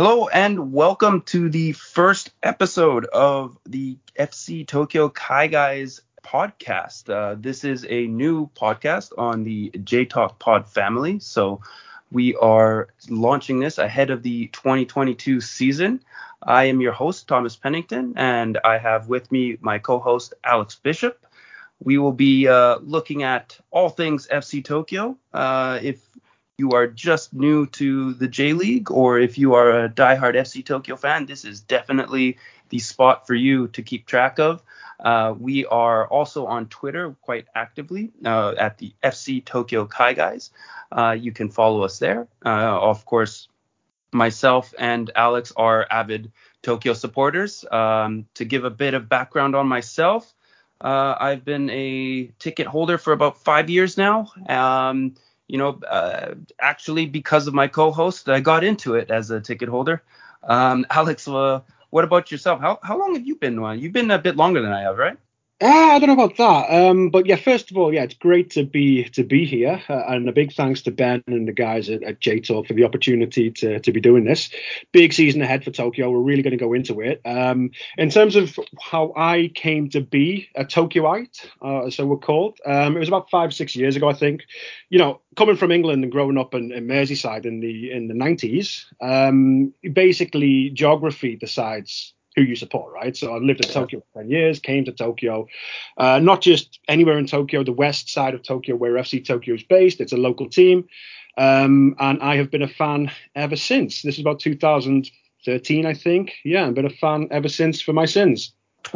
Hello and welcome to the first episode of the FC Tokyo Kai Guys podcast. This is a new podcast on the J Talk Pod family. So we are launching this ahead of the 2022 season. I am your host, Thomas Pennington, and I have with me my co-host, Alex Bishop. We will be looking at all things FC Tokyo. If you are just new to the J League, or if you are a diehard FC Tokyo fan, this is definitely the spot for you to keep track of. We are also on Twitter quite actively at the FC Tokyo Kai Guys. You can follow us there. Of course, myself and Alex are avid Tokyo supporters. To give a bit of background on myself, I've been a ticket holder for about 5 years now. Actually, because of my co-host, I got into it as a ticket holder. Alex, what about yourself? How long have you been one? You've been a bit longer than I have, right? I don't know about that. But yeah, first of all, it's great to be here, and a big thanks to Ben and the guys at J Talk for the opportunity to be doing this. Big season ahead for Tokyo. We're really going to go into it. In terms of how I came to be a Tokyoite, so we're called. It was about 5-6 years ago, I think. Coming from England and growing up in Merseyside in the 90s, basically geography decides who you support, right? So I lived in Tokyo for 10 years, came to Tokyo, not just anywhere in Tokyo, the west side of Tokyo where FC Tokyo is based. It's a local team. And I have been a fan ever since. This is about 2013, I think. Yeah, I've been a fan ever since for my sins.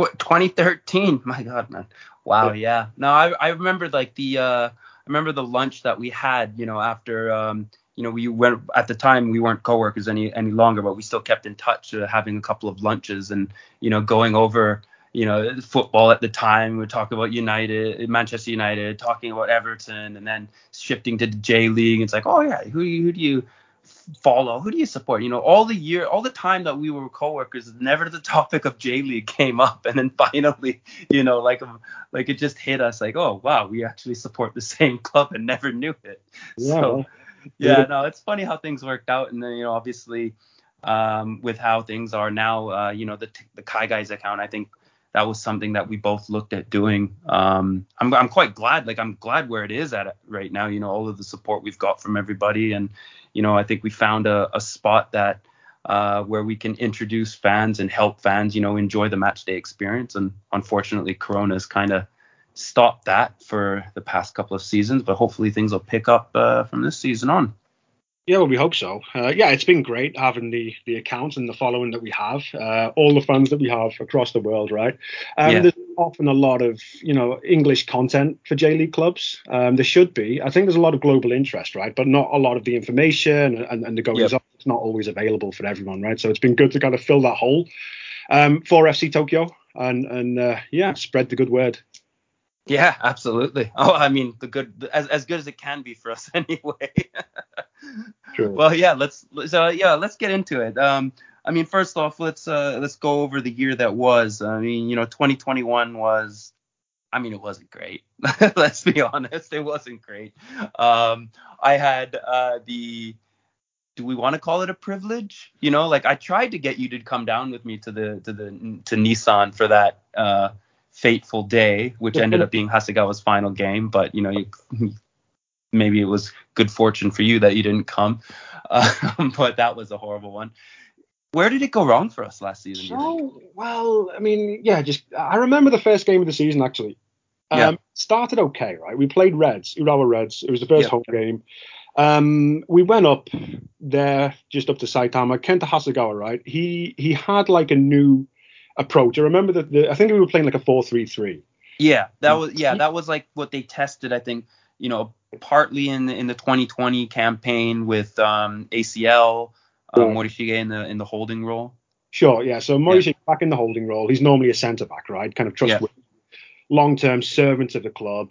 2013. My God, man. Wow. Yeah. No, I remember I remember the lunch that we had, after, we went at the time we weren't coworkers any longer, but we still kept in touch, having a couple of lunches and, going over, football at the time. We'd talk about Manchester United, talking about Everton, and then shifting to the J League. It's like, oh yeah, who do you follow? Who do you support? All the time that we were coworkers, never the topic of J League came up. And then finally, like it just hit us like, oh wow, we actually support the same club and never knew it. Yeah. So yeah, no, it's funny how things worked out. And then, obviously, with how things are now, the Kai Guys account, I think that was something that we both looked at doing. I'm quite glad, I'm glad where it is at right now, all of the support we've got from everybody. And, I think we found a spot that where we can introduce fans and help fans, enjoy the match day experience. And unfortunately, Corona's kind of stopped that for the past couple of seasons, but hopefully things will pick up from this season on. Yeah, well, we hope so. It's been great having the account and the following that we have, all the fans that we have across the world, right? There's often a lot of, English content for J League clubs. There should be. I think there's a lot of global interest, right? But not a lot of the information and the goings on. It's not always available for everyone, right? So it's been good to kind of fill that hole for FC Tokyo and spread the good word. Yeah, absolutely. Oh, I mean, as good as it can be for us anyway. True. Well, let's get into it. I mean, first off, let's go over the year that was. I mean, 2021 was. I mean, it wasn't great. Let's be honest, it wasn't great. I had do we want to call it a privilege? I tried to get you to come down with me to Nissan for that fateful day, which ended up being Hasegawa's final game, but maybe it was good fortune for you that you didn't come, but that was a horrible one. Where did it go wrong for us last season? Well, I mean, I remember the first game of the season actually. Started okay, right? We played Urawa Reds. It was the first home game. We went up there, just up to Saitama. Kenta Hasegawa, right? He had like a new approach. I remember that I think we were playing like a 4-3-3. Yeah, that was like what they tested, I think, partly in the 2020 campaign with ACL, Morishige in the holding role. Sure, yeah. So Morishige back in the holding role. He's normally a centre back, right? Kind of trustworthy. Yeah. Long-term servant of the club.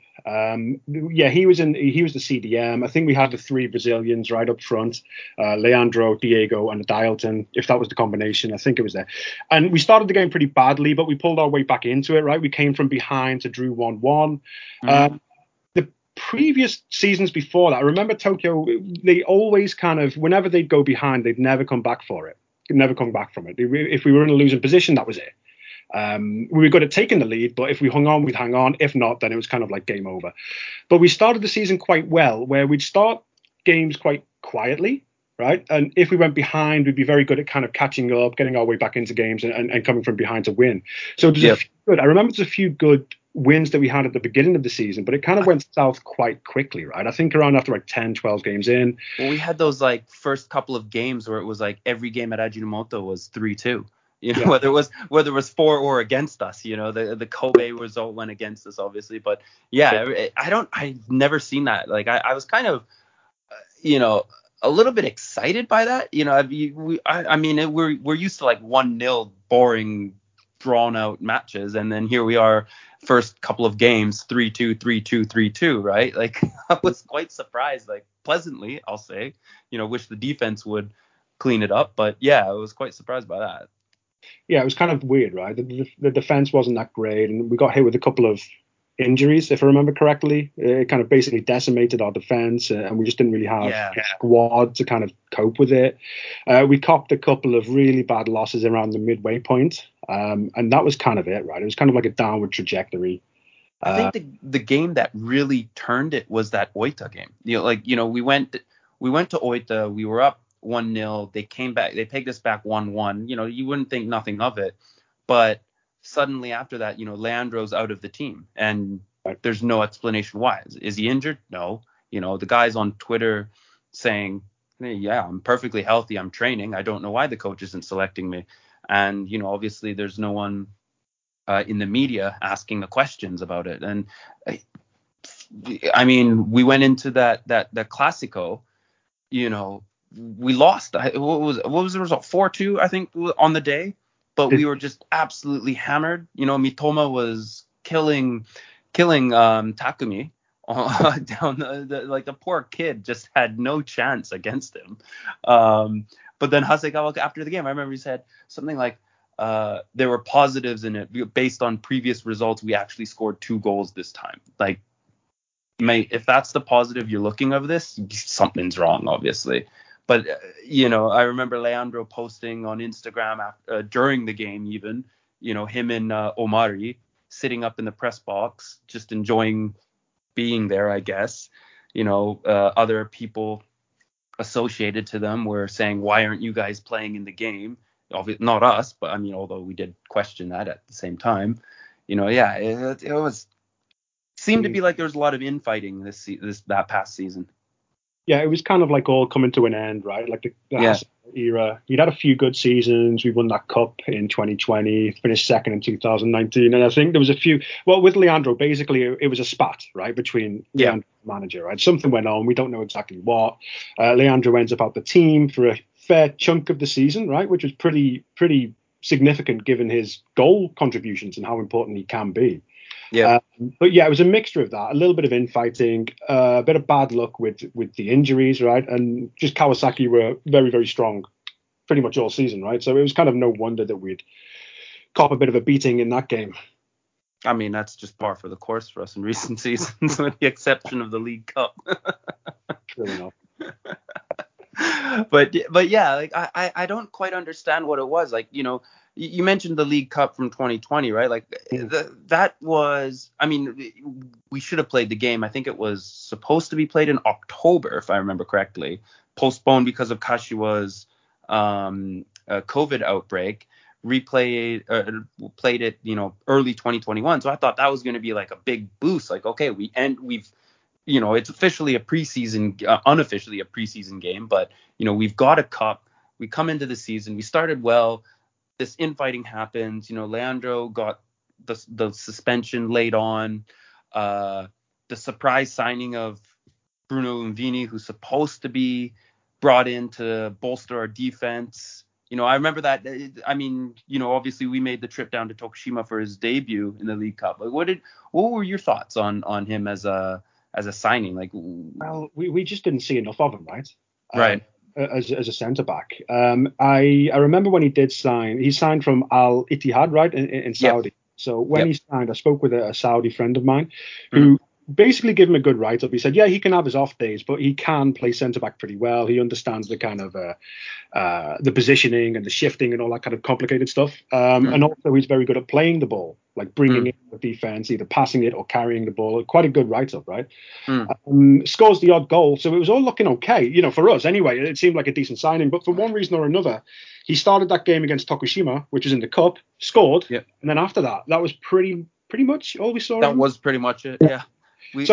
He was the CDM. I think we had the three Brazilians right up front, Leandro, Diego, and Dialton. If that was the combination, I think it was there. And we started the game pretty badly, but we pulled our way back into it. Right, we came from behind to drew 1-1. Mm-hmm. The previous seasons before that, I remember Tokyo. They always kind of, whenever they'd go behind, they'd never come back for it. never come back from it. If we were in a losing position, that was it. We were good at taking the lead, but if we hung on, we'd hang on. If not, then it was kind of like game over. But we started the season quite well, where we'd start games quite quietly, right? And if we went behind, we'd be very good at kind of catching up, getting our way back into games and coming from behind to win. So I remember there's a few good wins that we had at the beginning of the season, but it kind of went south quite quickly, right? I think around after like 10, 12 games in. Well, we had those like first couple of games where it was like every game at Ajinomoto was 3-2. Whether it was for or against us, the Kobe result went against us, obviously. But I've never seen that. Like I was kind of, a little bit excited by that. We're used to like 1-0 boring, drawn out matches, and then here we are, first couple of games, 3-2, 3-2, 3-2, right? Like I was quite surprised, like pleasantly, I'll say. Wish the defense would clean it up, but yeah, I was quite surprised by that. Yeah, it was kind of weird, right? The defense wasn't that great, and we got hit with a couple of injuries, if I remember correctly. It kind of basically decimated our defense, and we just didn't really have a squad to kind of cope with it. We copped a couple of really bad losses around the midway point, and that was kind of it, right? It was kind of like a downward trajectory. I think the game that really turned it was that Oita game. We went to Oita, we were up 1-0. They came back. They pegged us back 1-1. You wouldn't think nothing of it, but suddenly after that, Leandro's out of the team, and there's no explanation why. Is he injured? No. The guys on Twitter saying, hey, yeah, I'm perfectly healthy. I'm training. I don't know why the coach isn't selecting me. And obviously there's no one in the media asking the questions about it. And we went into that Clásico, we lost. What was the result? 4-2, I think, on the day. But we were just absolutely hammered. Mitoma was killing Takumi down the poor kid just had no chance against him. But then Hasegawa, after the game, I remember he said something like, there were positives in it. Based on previous results, we actually scored 2 goals this time. Like, mate, if that's the positive you're looking of this, something's wrong, obviously. But, I remember Leandro posting on Instagram during the game even, him and Omari sitting up in the press box, just enjoying being there, I guess. Other people associated to them were saying, why aren't you guys playing in the game? Not us, but although we did question that at the same time, it was seemed to be like there was a lot of infighting that past season. Yeah, it was kind of like all coming to an end, right? Like the era. You'd had a few good seasons. We won that cup in 2020, finished second in 2019. And I think there was a few, with Leandro, basically it was a spat, right, between Leandro and the manager, right? Something went on. We don't know exactly what. Leandro ends up out the team for a fair chunk of the season, right, which was pretty significant given his goal contributions and how important he can be. Yeah. But yeah, it was a mixture of that, a little bit of infighting, a bit of bad luck with the injuries, right? And just Kawasaki were very, very strong pretty much all season, right? So it was kind of no wonder that we'd cop a bit of a beating in that game. That's just par for the course for us in recent seasons, with the exception of the League Cup. True enough. But yeah, like I don't quite understand what it was. Like, you mentioned the League Cup from 2020, right? Like that was, we should have played the game. I think it was supposed to be played in October, if I remember correctly, postponed because of Kashiwa's COVID outbreak. Played it, early 2021. So I thought that was going to be like a big boost. Like, okay, it's officially a preseason, unofficially a preseason game, but we've got a cup. We come into the season. We started well. This infighting happens. Leandro got the suspension laid on. The surprise signing of Bruno Umvini, who's supposed to be brought in to bolster our defense. I remember that. Obviously we made the trip down to Tokushima for his debut in the League Cup. Like, what were your thoughts on him as a signing? Like, well, we just didn't see enough of him, right? Right. As a centre back. I remember when he signed from Al Ittihad, right, in Saudi. Yep. So when he signed, I spoke with a Saudi friend of mine who basically give him a good write-up. He said, yeah, he can have his off days, but he can play centre-back pretty well. He understands the kind of the positioning and the shifting and all that kind of complicated stuff. And also he's very good at playing the ball, like bringing in the defence, either passing it or carrying the ball. Quite a good write-up, right? Scores the odd goal. So it was all looking okay, for us anyway. It seemed like a decent signing. But for one reason or another, he started that game against Tokushima, which was in the cup, scored. Yeah. And then after that, that was pretty much all we saw. That was pretty much it, yeah. We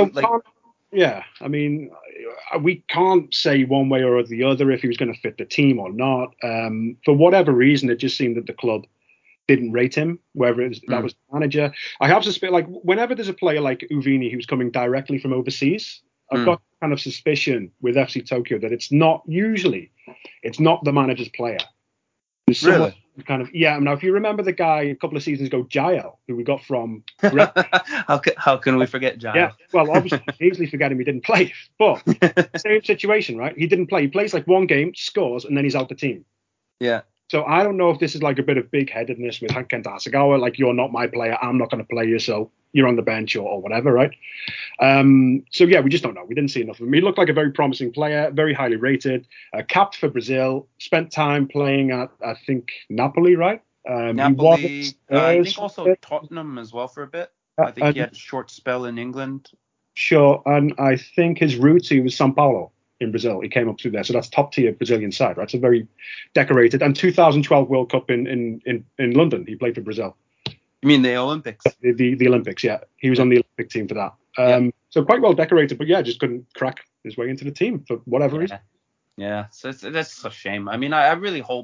can't say one way or the other if he was going to fit the team or not. For whatever reason, it just seemed that the club didn't rate him, whether that was the manager. I have suspicion, like whenever there's a player like Uvini who's coming directly from overseas, I've got kind of suspicion with FC Tokyo that it's not the manager's player. Really? Kind of, yeah. Now, if you remember the guy a couple of seasons ago, Jael, who we got from. How can we forget Jael? Yeah. Well, obviously, easily forget him. He didn't play, but same situation, right? He didn't play. He plays like one game, scores, and then he's out the team. Yeah. So I don't know if this is like a bit of big-headedness with Kenta Hasegawa, like you're not my player, I'm not going to play you, so you're on the bench or whatever, right? So yeah, we just don't know. We didn't see enough of him. He looked like a very promising player, very highly rated, capped for Brazil, spent time playing at, I think, Napoli, right? Napoli, I think also Tottenham as well for a bit. I think he had a short spell in England. Sure, and I think his roots, he was São Paulo in Brazil. He came up through there, so that's top tier Brazilian side, right? So very decorated. And 2012 World Cup in London, he played for Brazil. You mean the Olympics? The Olympics, yeah. He was on the Olympic team for that. So quite well decorated, but yeah, just couldn't crack his way into the team for whatever reason. Yeah, so that's a shame. I mean, I really hope,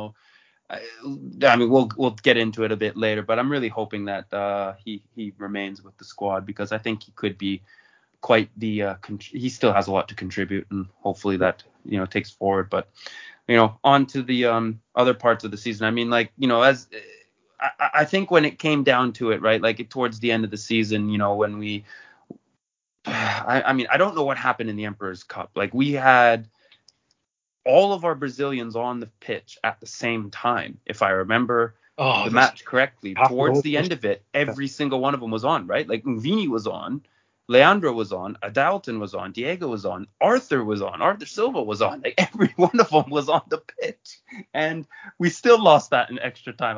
I mean, we'll get into it a bit later, but I'm really hoping that he remains with the squad because I think he could be quite the he still has a lot to contribute, and hopefully that takes forward. But on to the other parts of the season. I mean, like as I think when it came down to it, right, like towards the end of the season, when we I mean, I don't know what happened in the Emperor's Cup. Like we had all of our Brazilians on the pitch at the same time, if I remember the match correctly. Towards the end of it, every single one of them was on, right? Like Vini was on, Leandro was on, Adalton was on, Diego was on, Arthur was on, Arthur Silva was on. Like every one of them was on the pitch, and we still lost that in extra time.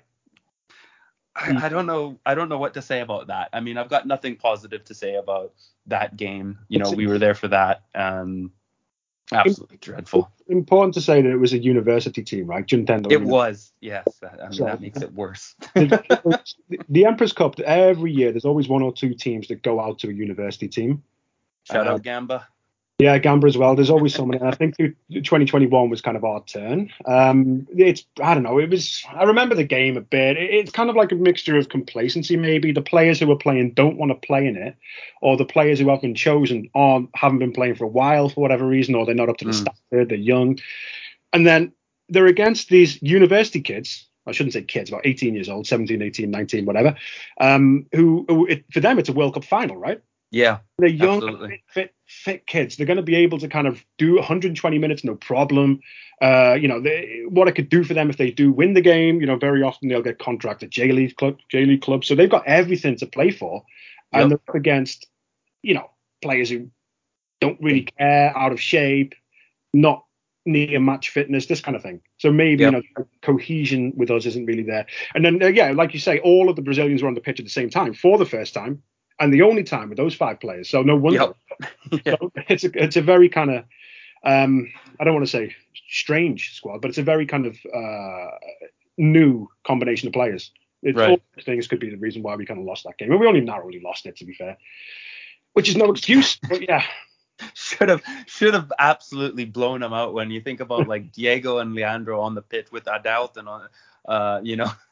I don't know what to say about that. I mean, I've got nothing positive to say about that game. We were there for that. Absolutely dreadful. Important to say that it was a university team, right? Juntendo. It was, yes. That makes it worse. The Emperor's Cup, every year, there's always one or two teams that go out to a university team. Shout out Gamba. Yeah, Gamba as well. There's always someone. And I think 2021 was kind of our turn. I don't know. I remember the game a bit. It's kind of like a mixture of complacency, maybe. The players who are playing don't want to play in it, or the players who have been chosen haven't been playing for a while for whatever reason, or they're not up to the standard, they're young. And then they're against these university kids. I shouldn't say kids, about 18 years old, 17, 18, 19, whatever, who for them, it's a World Cup final, right? Yeah, they're young, fit kids. They're going to be able to kind of do 120 minutes, no problem. What it could do for them if they do win the game, very often they'll get contracted J League club. So they've got everything to play for, and they're up against, players who don't really care, out of shape, not near match fitness, this kind of thing. So maybe cohesion with us isn't really there. And then like you say, all of the Brazilians were on the pitch at the same time for the first time. And the only time with those 5 players, so no wonder. So it's a very kind of I don't want to say strange squad, but it's a very kind of new combination of players. All these things could be the reason why we kind of lost that game, and we only narrowly lost it, to be fair, which is no excuse. But yeah, should have absolutely blown them out. When you think about like Diego and Leandro on the pitch with Adalton on,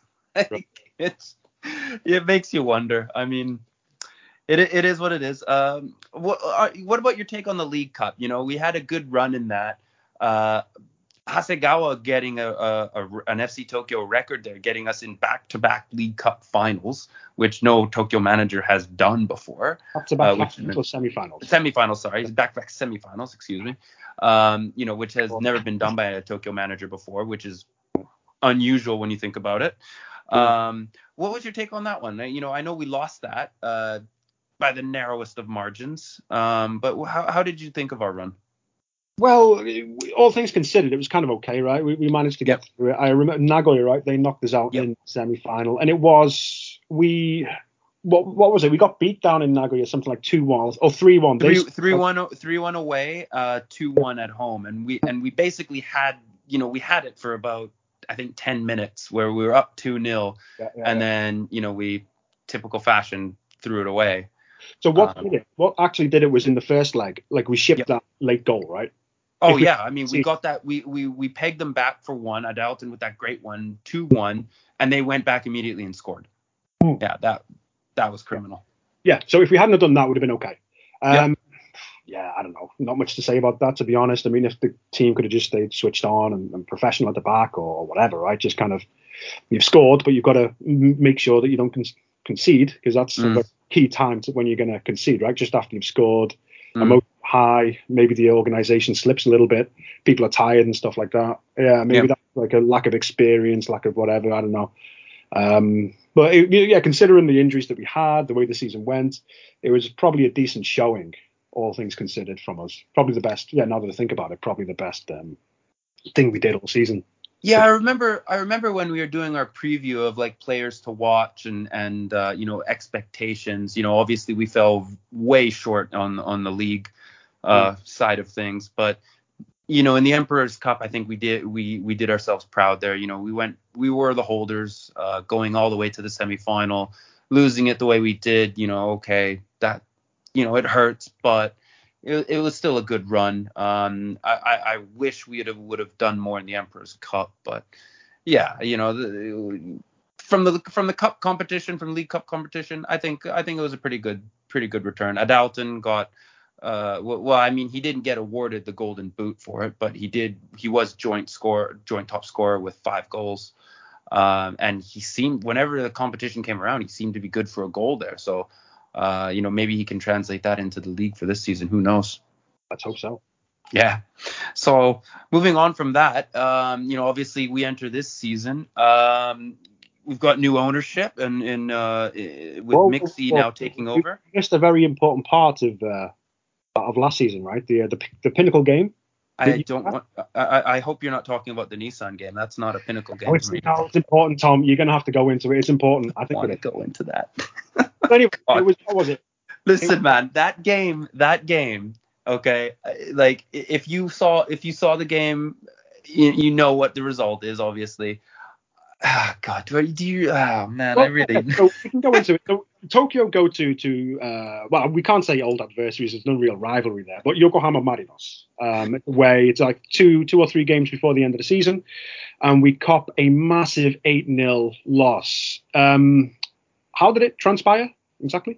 it makes you wonder. I mean. It is what it is. What about your take on the League Cup? We had a good run in that. Hasegawa getting an FC Tokyo record there, getting us in back-to-back League Cup finals, which no Tokyo manager has done before. Back-to-back semifinals. Semifinals, sorry. Back-to-back semifinals, excuse me. Which has never been done by a Tokyo manager before, which is unusual when you think about it. What was your take on that one? I know we lost that. by the narrowest of margins. But how did you think of our run? Well, all things considered, it was kind of okay, right? We managed to get through it. I remember Nagoya, right? They knocked us out in semi-final, and it was what was it? We got beat down in Nagoya, something like 2-1 or 3-1. 3-1 away, 2-1 at home, and we basically had we had it for about I think 10 minutes where we were up 2-0, and then we typical fashion threw it away. So what actually did it was in the first leg, like we shipped that late goal, right? Oh yeah, I mean we got that we pegged them back for one. Adalton with that great one, 2-1, and they went back immediately and scored. Yeah, that was criminal. Yeah, so if we hadn't have done that, it would have been okay. Yeah, I don't know, not much to say about that, to be honest. I mean, if the team could have just stayed switched on and professional at the back or whatever, right? Just kind of you've scored, but you've got to make sure that you don't concede, because that's a key time to when you're going to concede, right? Just after you've scored. Emotion high, maybe the organization slips a little bit, people are tired and stuff like that. Yeah, maybe that's like a lack of experience, lack of whatever, I don't know. But considering the injuries that we had, the way the season went, it was probably a decent showing, all things considered, from us. Probably the best, now that I think about it, probably the best thing we did all season. Yeah, I remember when we were doing our preview of like players to watch and expectations. Obviously we fell way short on the league side of things, but in the Emperor's Cup, I think we did ourselves proud there. We were the holders, going all the way to the semifinal, losing it the way we did. Okay, that it hurts, but it was still a good run. I wish we would have done more in the Emperor's Cup, but yeah, from the cup competition, from League Cup competition, I think it was a pretty good return. Adalton got he didn't get awarded the Golden Boot for it, but he was joint top scorer with 5 goals. And he seemed, whenever the competition came around, he seemed to be good for a goal there. So maybe he can translate that into the league for this season. Who knows? Let's hope so. Yeah. So moving on from that, obviously we enter this season. We've got new ownership and with Mixie now taking over. We missed a very important part of last season, right? The Pinnacle game. I hope you're not talking about the Nissan game. That's not a Pinnacle game. It's important, Tom. You're gonna have to go into it. It's important. I think I want to go into that. Anyway, what was it? Listen, man, that game. Okay, like if you saw the game, you know what the result is, obviously. God, do you? Oh man, I really. So we can go into it. So Tokyo go to well, we can't say old adversaries. There's no real rivalry there. But Yokohama Marinos, it's like two or three games before the end of the season, and we cop a massive 8-0 loss. How did it transpire exactly?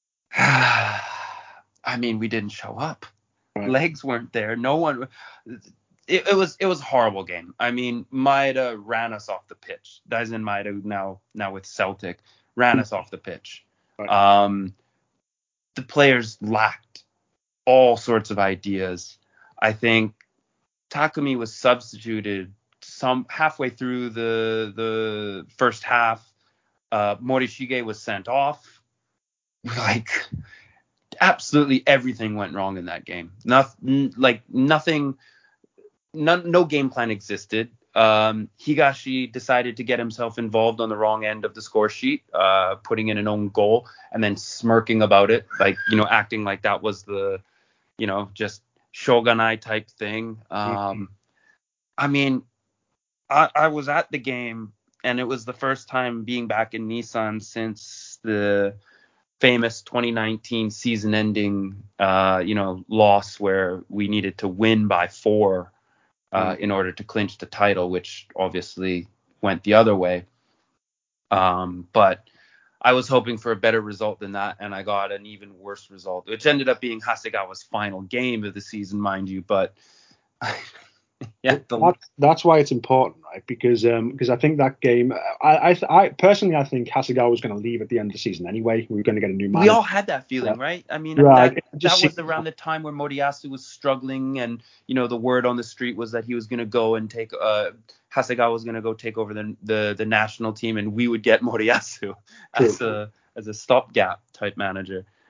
I mean, we didn't show up. Right. Legs weren't there. No one. It was a horrible game. I mean, Maeda ran us off the pitch. Daisen Maeda now with Celtic ran us off the pitch. Right. The players lacked all sorts of ideas. I think Takumi was substituted halfway through the first half. Morishige was sent off. Like absolutely everything went wrong in that game. Nothing. No game plan existed. Higashi decided to get himself involved on the wrong end of the score sheet, putting in an own goal and then smirking about it, acting like that was the, just shogunai type thing. I mean, I was at the game and it was the first time being back in Nissan since the famous 2019 season-ending, loss where we needed to win by 4. In order to clinch the title, which obviously went the other way. But I was hoping for a better result than that, and I got an even worse result, which ended up being Hasegawa's final game of the season, mind you. But that's why it's important, right? Because I think that game, I personally, I think Hasegawa was going to leave at the end of the season anyway. We were going to get a new manager. We all had that feeling, right? I mean, that was around the time where Moriyasu was struggling, and the word on the street was that he was going to go and take Hasegawa was going to go take over the national team, and we would get Moriyasu as a stopgap type manager.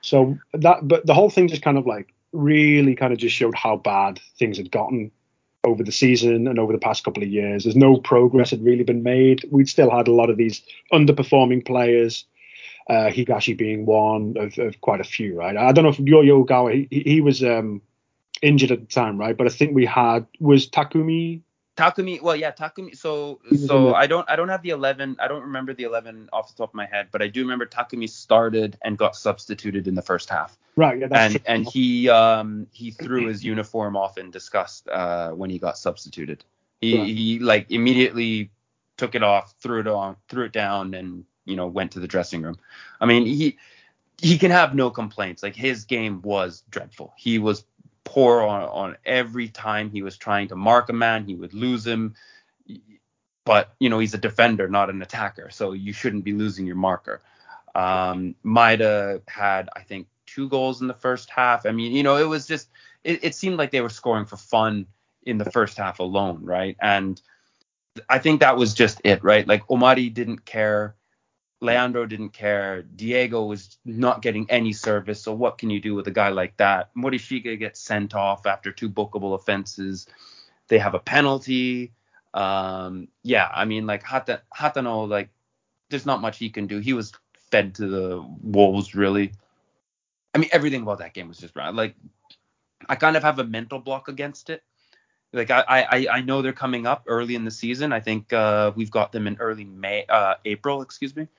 But the whole thing just kind of like really kind of just showed how bad things had gotten over the season and over the past couple of years. There's no progress had really been made. We'd still had a lot of these underperforming players, Higashi being one of quite a few, right? I don't know if Yo Ogawa, he was injured at the time, right? But I think was Takumi. Well, yeah, Takumi. So I don't have the 11. I don't remember the 11 off the top of my head, but I do remember Takumi started and got substituted in the first half. Right. Yeah, that's true. And he threw his uniform off in disgust when he got substituted. He like immediately took it off, threw it down, and went to the dressing room. I mean, he can have no complaints. Like, his game was dreadful. He was poor on every time he was trying to mark a man. He would lose him, but he's a defender, not an attacker, so you shouldn't be losing your marker. Maeda had, I think, 2 goals in the first half. I mean, it was just it seemed like they were scoring for fun in the first half alone, right? And I think that was just it, right? Like, Omari didn't care, Leandro didn't care. Diego was not getting any service. So what can you do with a guy like that? Morishige gets sent off after 2 bookable offenses. They have a penalty. Yeah, I mean, like, Hatano, like, there's not much he can do. He was fed to the wolves, really. I mean, everything about that game was just bad. Like, I kind of have a mental block against it. Like, I know they're coming up early in the season. I think we've got them in early April, excuse me.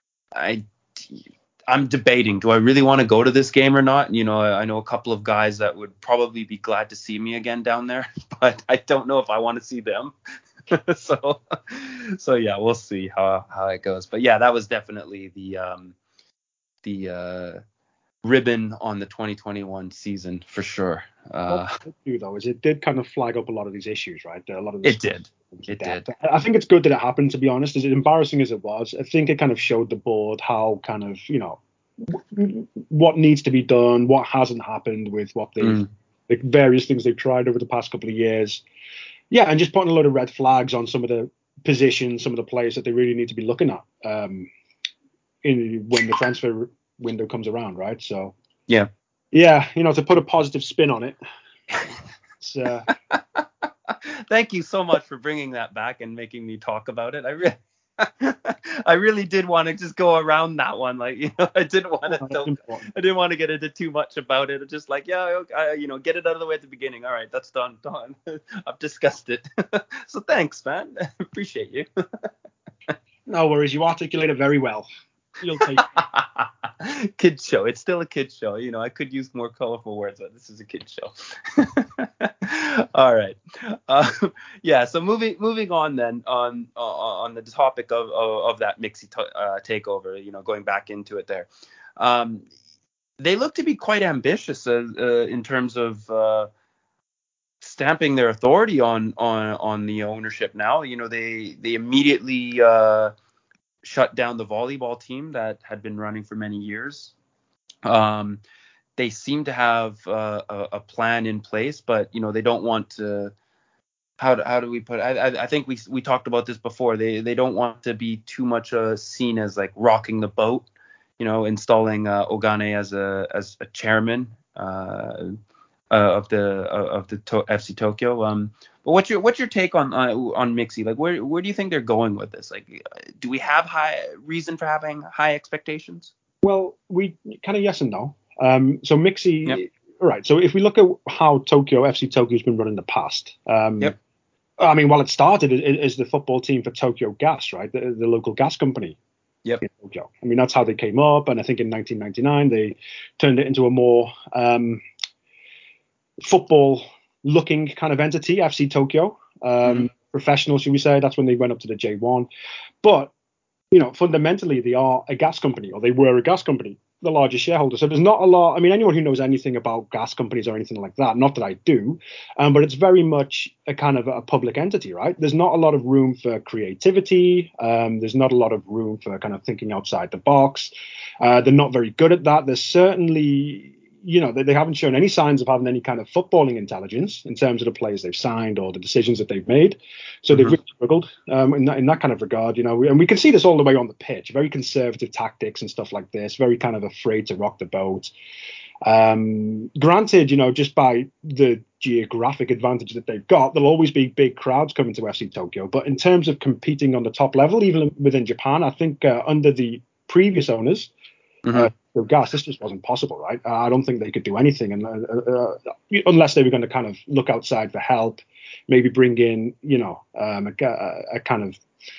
I'm debating, do I really want to go to this game or not? I know a couple of guys that would probably be glad to see me again down there, but I don't know if I want to see them. so yeah, we'll see how it goes. But yeah, that was definitely the ribbon on the 2021 season for sure. It did kind of flag up a lot of these issues, right? It did. I think it's good that it happened, to be honest. As embarrassing as it was, I think it kind of showed the board how kind of, what needs to be done, what hasn't happened with what the various things they've tried over the past couple of years. Yeah, and just putting a load of red flags on some of the positions, some of the players that they really need to be looking at when the transfer window comes around, right? So yeah, to put a positive spin on it. Thank you so much for bringing that back and making me talk about it. I really did want to just go around that one. Like, I didn't want to get into too much about it. Just like, get it out of the way at the beginning. All right, that's done. I've discussed it. So thanks, man. Appreciate you. No worries. You articulate it very well. You'll take Kid show. It's still a kid show. I could use more colorful words, but this is a kid show. All right. Yeah. So moving on then on the topic of that MIXI takeover. Going back into it there. They look to be quite ambitious in terms of stamping their authority on the ownership now. They immediately shut down the volleyball team that had been running for many years. They seem to have a plan in place, but they don't want to. How do we put it? I think we talked about this before. They don't want to be too much seen as like rocking the boat. Installing Ogane as a chairman of the FC Tokyo. But what's your take on MIXI? Like, where do you think they're going with this? Like, do we have reason for having high expectations? Well, we kind of yes and no. So MIXI, yep. Right. So if we look at how FC Tokyo's been run in the past, yep. I mean, well, it started as the football team for Tokyo Gas, right? The local gas company. Yep. In Tokyo. I mean, that's how they came up, and I think in 1999 they turned it into a more football-looking kind of entity, FC Tokyo, professional, should we say? That's when they went up to the J1. But fundamentally, they are a gas company, or they were a gas company, the largest shareholder. So there's not a lot. I mean, anyone who knows anything about gas companies or anything like that, not that I do, but it's very much a kind of a public entity, right? There's not a lot of room for creativity. There's not a lot of room for kind of thinking outside the box. They're not very good at that. There's certainly, they haven't shown any signs of having any kind of footballing intelligence in terms of the players they've signed or the decisions that they've made. So they've really struggled in that kind of regard, and we can see this all the way on the pitch. Very conservative tactics and stuff like this. Very kind of afraid to rock the boat. Granted, just by the geographic advantage that they've got, there'll always be big crowds coming to FC Tokyo. But in terms of competing on the top level, even within Japan, I think under the previous owners, gas, this just wasn't possible, right? I don't think they could do anything unless they were going to kind of look outside for help, maybe bring in, a kind of,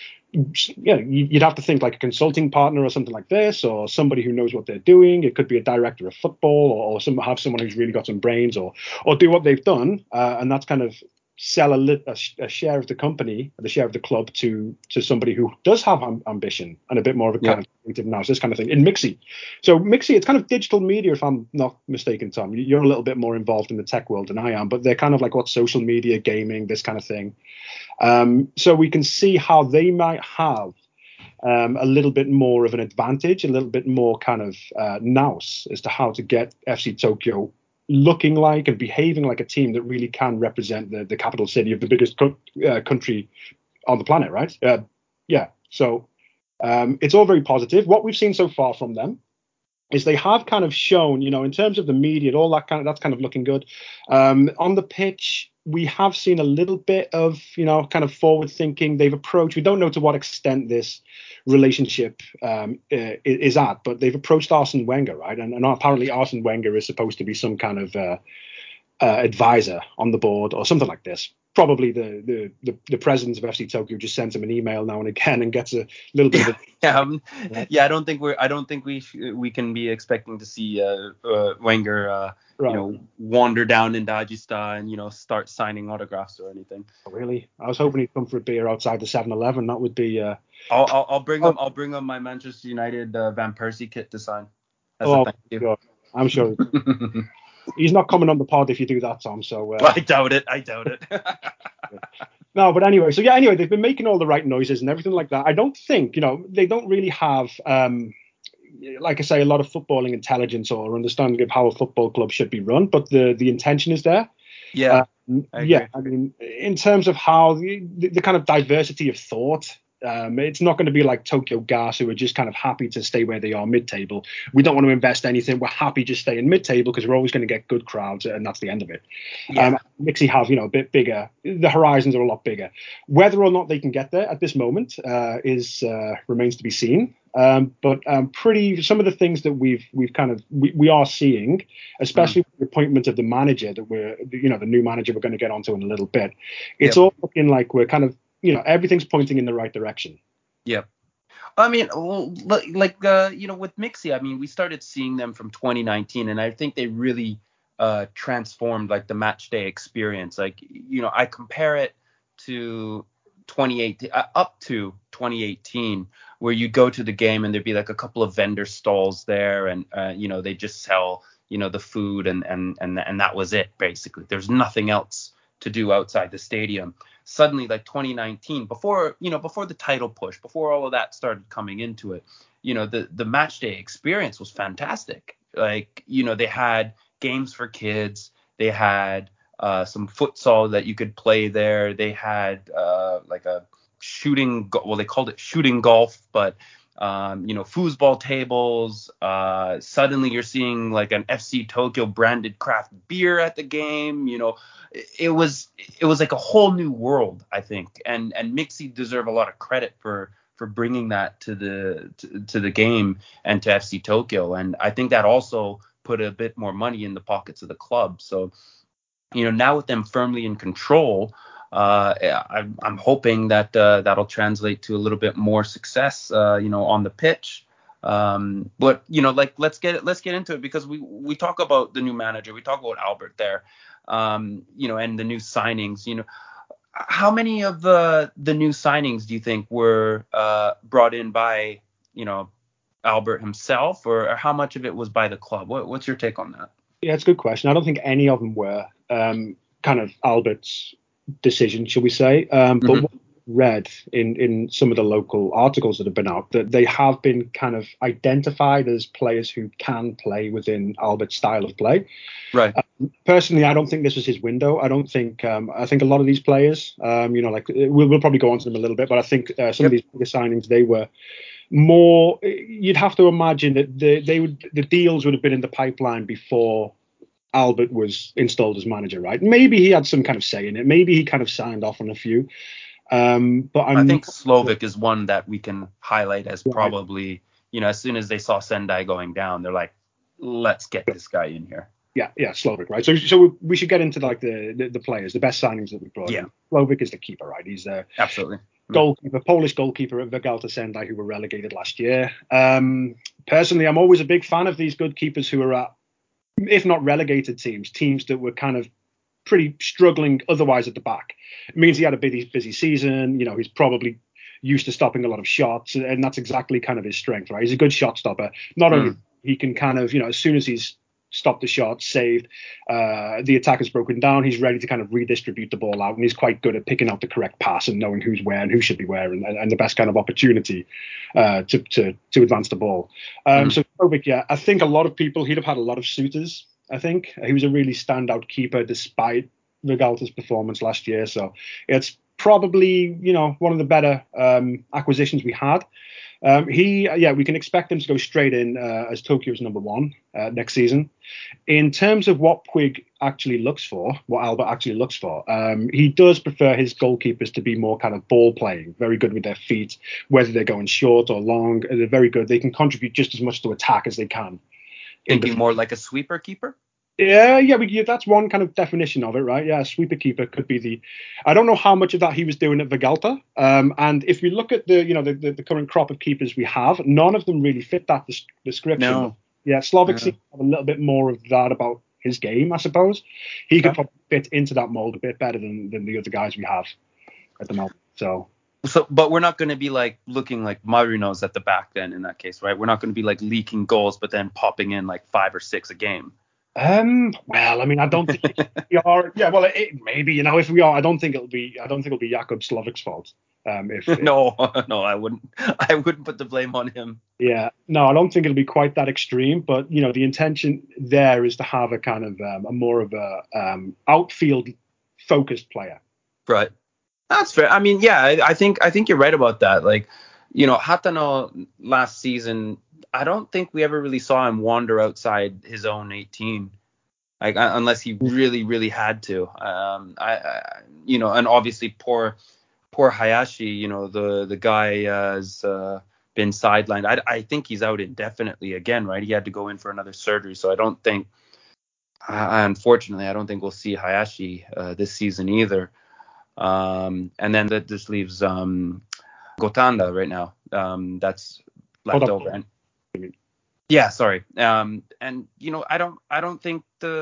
you'd have to think like a consulting partner or something like this, or somebody who knows what they're doing. It could be a director of football, or have someone who's really got some brains, or do what they've done, and that's kind of sell a share of the company, the share of the club to somebody who does have ambition and a bit more of a kind of creative nous, this kind of thing. In Mixi, it's kind of digital media, if I'm not mistaken, Tom. You're a little bit more involved in the tech world than I am, but they're kind of like social media, gaming, this kind of thing. So we can see how they might have a little bit more of an advantage, a little bit more kind of nous as to how to get FC Tokyo looking like and behaving like a team that really can represent the capital city of the biggest country on the planet, right? So it's all very positive. What we've seen so far from them is they have kind of shown, in terms of the media, all that that's kind of looking good. On the pitch, we have seen a little bit of, kind of forward thinking. They've approached, we don't know to what extent this relationship is at, but they've approached Arsene Wenger, right? And apparently Arsene Wenger is supposed to be some kind of advisor on the board or something like this. Probably the president of FC Tokyo just sends him an email now and again and gets a little bit of I don't think we can be expecting to see Wenger wander down in Dagestan and start signing autographs or anything. Oh, really? I was hoping he'd come for a beer outside the 7-Eleven. That would be I'll bring him my Manchester United Van Persie kit to sign as a thank you. God. I'm sure he's not coming on the pod if you do that, Tom. So I doubt it. No, but anyway, they've been making all the right noises and everything like that. I don't think, they don't really have, like I say, a lot of footballing intelligence or understanding of how a football club should be run, but the intention is there. Yeah. I mean, in terms of how the kind of diversity of thought, it's not going to be like Tokyo Gas, who are just kind of happy to stay where they are mid-table. We don't want to invest anything. We're happy just staying mid-table because we're always going to get good crowds, and that's the end of it. Mixi have, a bit bigger. The horizons are a lot bigger. Whether or not they can get there at this moment remains to be seen. But some of the things that we are seeing, especially with the appointment of the manager that the new manager we're going to get onto in a little bit. It's all looking like we're kind of, everything's pointing in the right direction. Yep. I mean, with Mixi, I mean, we started seeing them from 2019, and I think they really transformed like the match day experience. Like, I compare it to 2018, up to 2018, where you go to the game and there'd be like a couple of vendor stalls there, and they just sell the food and that was it basically. There's nothing else to do outside the stadium. Suddenly, like 2019, before the title push, before all of that started coming into it, the match day experience was fantastic. Like, they had games for kids, they had some futsal that you could play there, they had like a shooting, they called it shooting golf, but foosball tables. Suddenly you're seeing like an FC Tokyo branded craft beer at the game. It was like a whole new world, I think. And Mixi deserve a lot of credit for bringing that to the game and to FC Tokyo. And I think that also put a bit more money in the pockets of the club. So, now with them firmly in control, I'm hoping that that'll translate to a little bit more success, on the pitch. But let's get into it, because we talk about the new manager, we talk about Albert there, and the new signings. How many of the new signings do you think were brought in by Albert himself, or how much of it was by the club? What's your take on that? Yeah, it's a good question. I don't think any of them were kind of Albert's decision, shall we say. But read in some of the local articles that have been out that they have been kind of identified as players who can play within Albert's style of play. Right. Personally, I don't think this was his window. I don't think. I think a lot of these players, like we'll probably go on to them a little bit, but I think some of these bigger signings, they were more. You'd have to imagine that the deals would have been in the pipeline before Albert was installed as manager, right? Maybe he had some kind of say in it. Maybe he kind of signed off on a few. But I think Slovik is one that we can highlight as probably, as soon as they saw Sendai going down, they're like, let's get this guy in here. Yeah, Slovik, right? So we should get into like the players, the best signings that we brought in. Slovik is the keeper, right? He's the absolutely goalkeeper, Polish goalkeeper at Vegalta Sendai, who were relegated last year. Personally, I'm always a big fan of these good keepers who are at, if not relegated teams that were kind of pretty struggling otherwise at the back. It means he had a busy season. He's probably used to stopping a lot of shots, and that's exactly kind of his strength, right? He's a good shot stopper. Not only he can kind of, as soon as he's stopped the shot, saved, the attack has broken down, he's ready to kind of redistribute the ball out, and he's quite good at picking out the correct pass and knowing who's where and who should be where, and the best kind of opportunity to advance the ball. So Slovik, I think a lot of people, he'd have had a lot of suitors. I think he was a really standout keeper despite Vegalta's performance last year. So it's probably, one of the better acquisitions we had. We can expect him to go straight in as Tokyo's number one next season. In terms of what Puig actually looks for, what Albert actually looks for, he does prefer his goalkeepers to be more kind of ball playing, very good with their feet, whether they're going short or long. They're very good. They can contribute just as much to attack as they can. Thinking more like a sweeper keeper? Yeah, that's one kind of definition of it, right? Yeah, sweeper keeper could be I don't know how much of that he was doing at Vegalta. And if we look at the current crop of keepers we have, none of them really fit that description. No. Yeah, Slovik seems to have a little bit more of that about his game, I suppose. He could probably fit into that mold a bit better than the other guys we have at the moment. So, but we're not going to be like looking like Marinos at the back then in that case, right? We're not going to be like leaking goals, but then popping in like 5 or 6 a game. Well, I mean, I don't think we are. Yeah, well, maybe, if we are, I don't think it'll be Jakub Slovik's fault. No, I wouldn't put the blame on him. Yeah, no, I don't think it'll be quite that extreme, but the intention there is to have a kind of a more of a outfield focused player. Right. That's fair. I mean, yeah, I think you're right about that. Like, Hatano last season, I don't think we ever really saw him wander outside his own 18, like unless he really, really had to. And obviously poor Hayashi, the guy has been sidelined. I think he's out indefinitely again, right? He had to go in for another surgery, so I don't think, unfortunately, I don't think we'll see Hayashi this season either. And then that just leaves Gotanda right now. That's left over. And yeah, sorry. And I don't think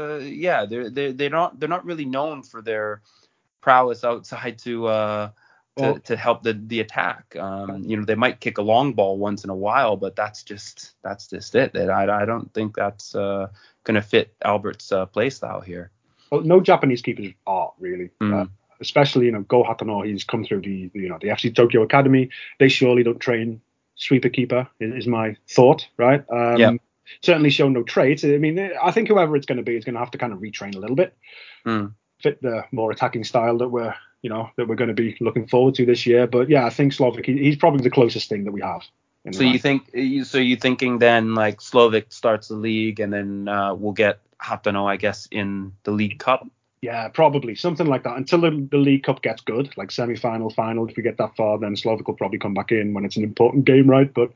they're not really known for their prowess outside to help the attack. They might kick a long ball once in a while, but that's just it. I don't think that's gonna fit Albert's play style here. Well, no Japanese keepers are really. Especially, Go Hatano, he's come through the FC Tokyo Academy. They surely don't train sweeper keeper, is my thought, right? Certainly show no traits. I mean, I think whoever it's going to be is going to have to kind of retrain a little bit, fit the more attacking style that we're going to be looking forward to this year. But yeah, I think Slovik, he's probably the closest thing that we have. So you thinking then like Slovik starts the league and then we'll get Hatano, I guess, in the League Cup? Yeah, probably something like that until the League Cup gets good, like semi-final, final. If we get that far, then Slovik will probably come back in when it's an important game, right? But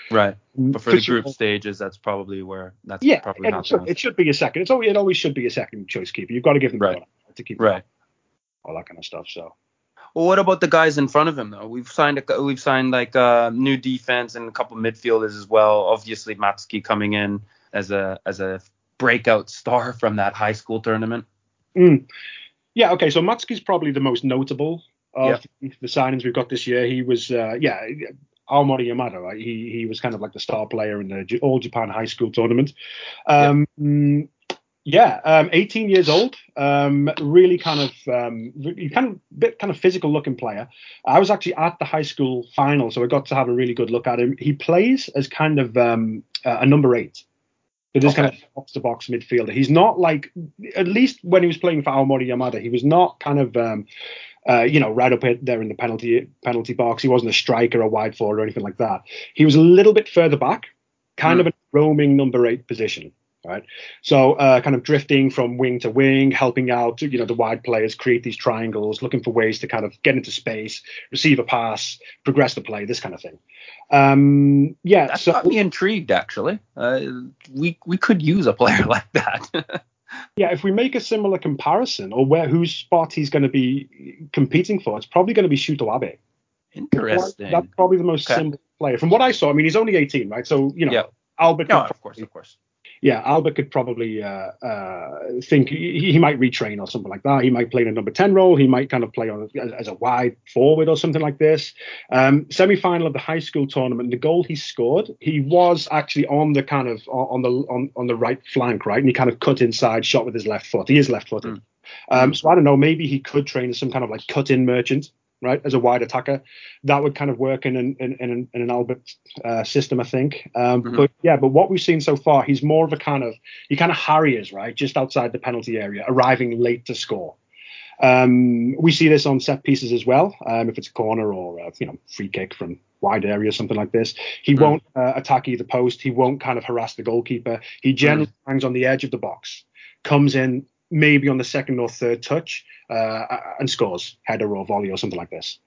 for the group stages, that's probably where probably it should be a second. It always should be a second choice keeper. You've got to give them to keep all that kind of stuff. So. Well, what about the guys in front of him though? We've signed like new defense and a couple midfielders as well. Obviously, Matsuki coming in as a breakout star from that high school tournament. Yeah, okay, so Matsuki's probably the most notable of the signings we've got this year. He was, Aomori Yamada, right? He was kind of like the star player in the All Japan High School tournament. Yeah, 18 years old. Really kind of physical looking player. I was actually at the high school final, so I got to have a really good look at him. He plays as kind of a number 8. So this kind of box to box midfielder. He's not like, at least when he was playing for Aomori Yamada, he was not kind of right up there in the penalty box. He wasn't a striker, a wide forward, or anything like that. He was a little bit further back, kind of a roaming number 8 position. Right, so kind of drifting from wing to wing, helping out, the wide players create these triangles, looking for ways to kind of get into space, receive a pass, progress the play, this kind of thing. That got me intrigued, actually. We could use a player like that. Yeah, if we make a similar comparison, or whose spot he's going to be competing for, it's probably going to be Shuto Abe. Interesting. That's probably the most simple player. From what I saw, I mean, he's only 18, right? So, Albert. No, of course. Yeah, Albert could probably think he might retrain or something like that. He might play in a number 10 role. He might kind of play as a wide forward or something like this. Semi-final of the high school tournament, the goal he scored, he was actually on the kind of on the right flank, right? And he kind of cut inside, shot with his left foot. He is left-footed. So I don't know, maybe he could train as some kind of like cut-in merchant, right, as a wide attacker. That would kind of work in an Albert system, I think. But what we've seen so far, he's more of he kind of harriers, right, just outside the penalty area, arriving late to score. We see this on set pieces as well. If it's a corner or free kick from wide area, something like this, he won't attack either post. He won't kind of harass the goalkeeper. He generally hangs on the edge of the box, comes in maybe on the second or third touch, and scores, header or volley or something like this.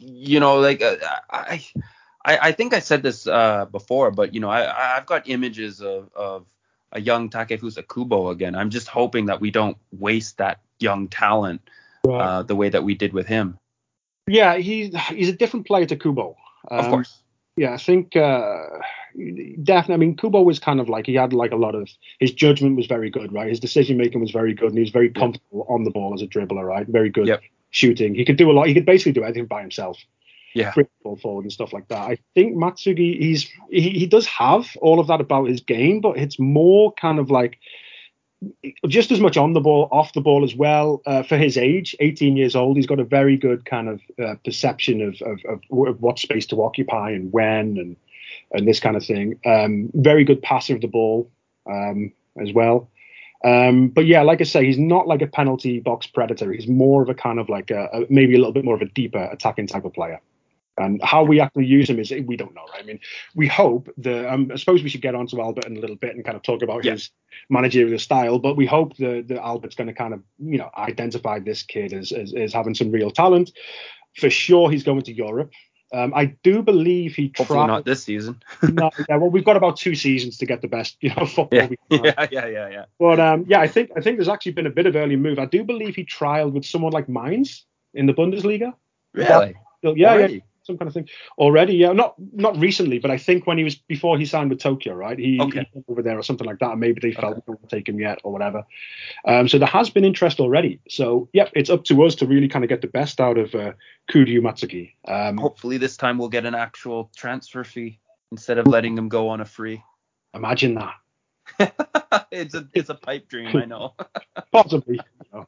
I think I said this before, but I've got images of a young Takefusa Kubo again. I'm just hoping that we don't waste that young talent the way that we did with him. Yeah, he's a different player to Kubo. Of course. Yeah, I think definitely. I mean, Kubo was kind of like, he had like a lot of, his judgment was very good, right? His decision making was very good, and he was very comfortable on the ball as a dribbler, right? Very good shooting. He could do a lot. He could basically do everything by himself. Yeah, ball forward and stuff like that. I think Matsugi, he does have all of that about his game, but it's more kind of like just as much on the ball, off the ball as well. For his age, 18 years old, he's got a very good kind of perception of what space to occupy and when and this kind of thing. Very good passer of the ball as well. But yeah, like I say, he's not like a penalty box predator. He's more of a kind of like maybe a little bit more of a deeper attacking type of player. And how we actually use him is, we don't know, right? I mean, we hope I suppose we should get onto Albert in a little bit and kind of talk about his managerial style, but we hope that Albert's going to kind of, identify this kid as having some real talent. For sure, he's going to Europe. I do believe he tried. Hopefully not this season. No, well, we've got about 2 seasons to get the best, football we can. Yeah. But I think there's actually been a bit of early move. I do believe he trialed with someone like Mainz in the Bundesliga. Really? Yeah. Some kind of thing already. Yeah, not recently, but I think before he signed with Tokyo, right? He went over there or something like that, and maybe they felt they wouldn't take him yet or whatever. So there has been interest already. So it's up to us to really kind of get the best out of Kuryu Matsuki. Hopefully this time we'll get an actual transfer fee instead of letting him go on a free. Imagine that. It's a pipe dream, I know. Possibly.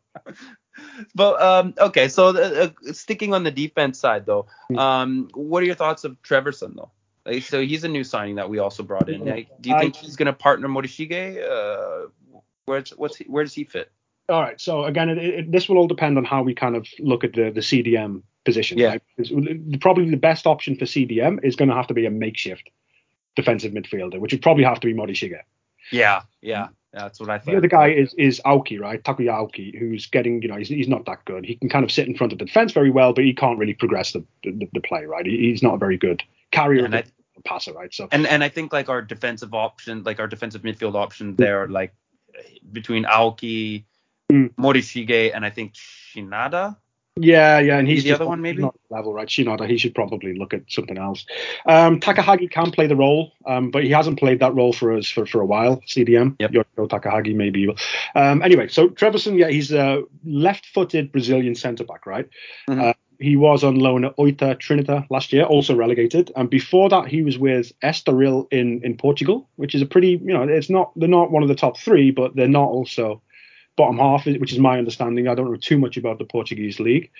But okay, so sticking on the defense side though, what are your thoughts of Treverson though? Like, so he's a new signing that we also brought in. Like, do you think he's going to partner Morishige? Where does he fit? All right. So again, this will all depend on how we kind of look at the CDM position. Yeah. Right? Probably the best option for CDM is going to have to be a makeshift defensive midfielder, which would probably have to be Morishige. Yeah. That's what I thought. The other guy is Aoki, right? Takuya Aoki, who's getting, he's not that good. He can kind of sit in front of the defense very well, but he can't really progress the play, right? He's not a very good carrier of the passer, right? So and I think like our defensive option, like our defensive midfield option there, like between Aoki, Morishige, and I think Shinada. Yeah, and he's the other one maybe not level, right? Shinada, he should probably look at something else. Takahagi can play the role, but he hasn't played that role for us for a while. CDM, Yoriko Takahagi maybe. Anyway, so Treverson, he's a left-footed Brazilian centre back, right? he was on loan at Oita Trinita last year, also relegated. And before that, he was with Estoril in Portugal, which is a pretty, they're not one of the top three, but they're not also bottom half, which is my understanding. I don't know too much about the Portuguese league.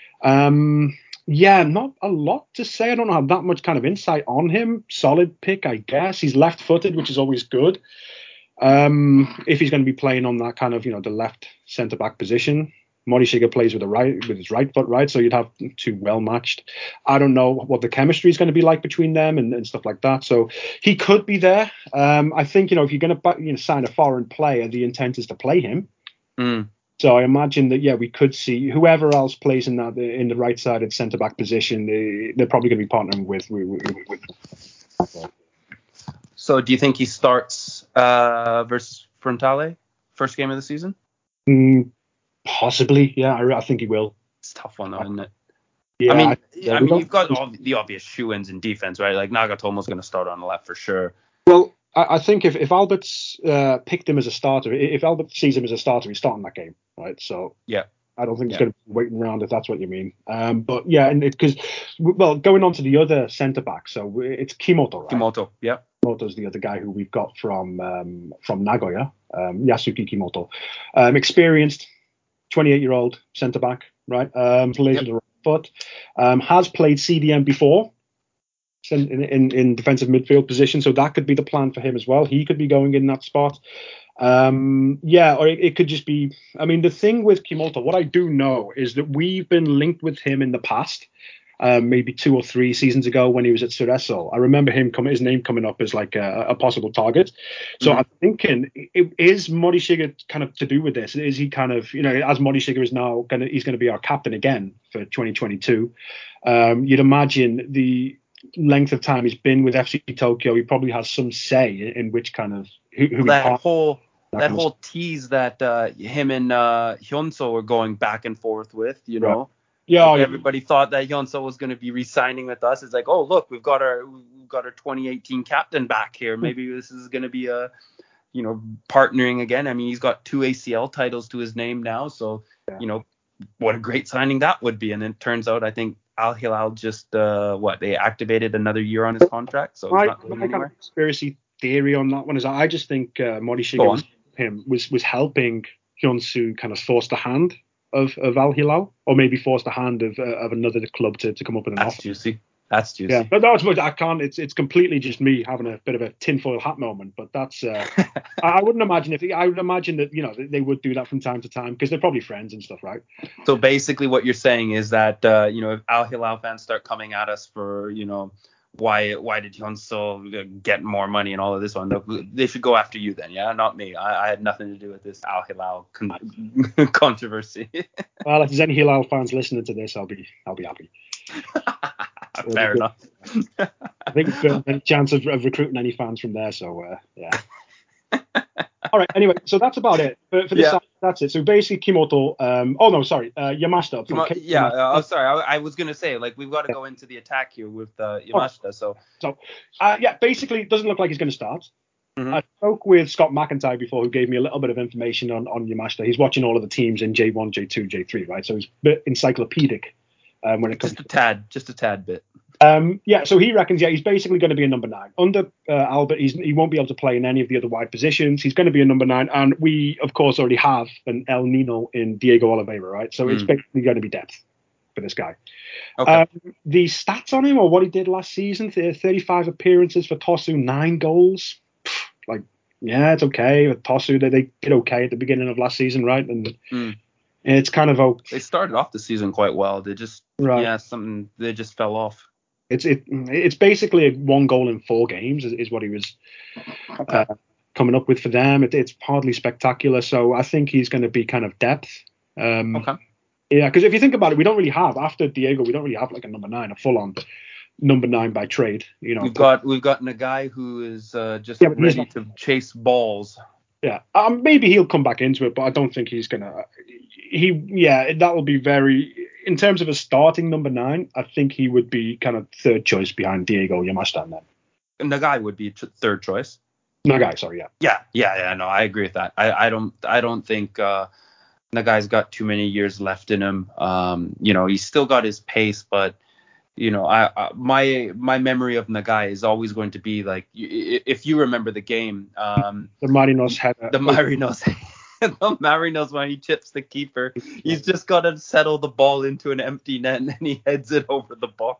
Not a lot to say. I don't have that much kind of insight on him. Solid pick, I guess. He's left-footed, which is always good. If he's going to be playing on that kind of, the left centre-back position. Morishiga plays with his right foot, right? So you'd have two well-matched. I don't know what the chemistry is going to be like between them and stuff like that. So he could be there. I think, if you're going to sign a foreign player, the intent is to play him. Mm. So I imagine that, we could see whoever else plays in the right-sided centre-back position, they're probably going to be partnering with. So do you think he starts versus Frontale, first game of the season? Possibly, yeah. I think he will. It's a tough one, though, isn't it? Yeah, I mean, you've got all the obvious shoe-ins in defense, right? Like Nagatomo's going to start on the left for sure. Well, I think if Albert's picked him as a starter, if Albert sees him as a starter, he's starting that game, right? So yeah, I don't think he's going to be waiting around if that's what you mean. But yeah, and because going on to the other centre back, so it's Kimoto, right? Kimoto, yeah. Kimoto's the other guy who we've got from Nagoya, Yasuki Kimoto, experienced 28-year-old centre back, right? Plays with the right foot, has played CDM before. In defensive midfield position, so that could be the plan for him as well. He could be going in that spot. Or it could just be. I mean, the thing with Kimoto, what I do know is that we've been linked with him in the past, maybe 2 or 3 seasons ago when he was at Cerezo. I remember his name coming up as like a possible target. So I'm thinking, is Morishiga kind of to do with this? Is he kind of, as Morishiga is now he's going to be our captain again for 2022? You'd imagine the length of time he's been with FC Tokyo, he probably has some say in which kind of that whole tease that him and Hyunso were going back and forth with, know. Yeah, everybody thought that Hyunso was going to be re-signing with us. It's like, oh look, we've got our 2018 captain back here. Maybe this is going to be a partnering again. I mean, he's got 2 ACL titles to his name now, so what a great signing that would be. And then it turns out, I think Al Hilal just they activated another year on his contract, so he's not going anywhere. Kind of conspiracy theory on that one is I just think Morishiga was helping Hyunsu kind of force the hand of Al Hilal, or maybe force the hand of another club to come up with an offer. That's juicy. Yeah, but that's what I can't. It's completely just me having a bit of a tinfoil hat moment. But that's I wouldn't imagine I would imagine that they would do that from time to time because they're probably friends and stuff, right? So basically, what you're saying is that if Al Hilal fans start coming at us for why did Hyunso get more money and all of this one, they should go after you then, yeah, not me. I had nothing to do with this Al Hilal controversy. Well, if there's any Hilal fans listening to this, I'll be happy. Fair enough. I think we've got any chance of recruiting any fans from there, so yeah. All right, anyway, so that's about it. For this side, that's it. So basically Kimoto, Yamashita. Sorry, I was going to say, we've got to go into the attack here with Yamashita. Basically it doesn't look like he's going to start. Mm-hmm. I spoke with Scott McIntyre before, who gave me a little bit of information on Yamashita. He's watching all of the teams in J1, J2, J3, right? So he's a bit encyclopedic when it comes just a tad bit. So he reckons, he's basically going to be a number 9. Under Albert, he won't be able to play in any of the other wide positions. He's going to be a number 9, and we, of course, already have an El Nino in Diego Oliveira, right? So it's basically going to be depth for this guy. Okay. The stats on him, or what he did last season, 35 appearances for Tosu, 9 goals. It's okay. With Tosu, they did okay at the beginning of last season, right? And it's kind of they started off the season quite well. They just they just fell off. It's basically 1 goal in 4 games is what he was coming up with for them. It's hardly spectacular, so I think he's going to be kind of depth. Okay. Yeah, because if you think about it, we don't really have, after Diego, we don't really have like a number 9, a full-on number 9 by trade. We've got a guy who is just ready to chase balls. Yeah, maybe he'll come back into it, but I don't think he's gonna. That will be very. In terms of a starting number 9, I think he would be kind of third choice behind Diego Yamashita. Then Nagai would be third choice. Nagai, sorry, yeah. Yeah. No, I agree with that. I don't think Nagai's got too many years left in him. He's still got his pace, but my memory of Nagai is always going to be like, if you remember the game, the Marinos had the Marinos. The Marinos, when he chips the keeper, he's just got to settle the ball into an empty net and then he heads it over the bar.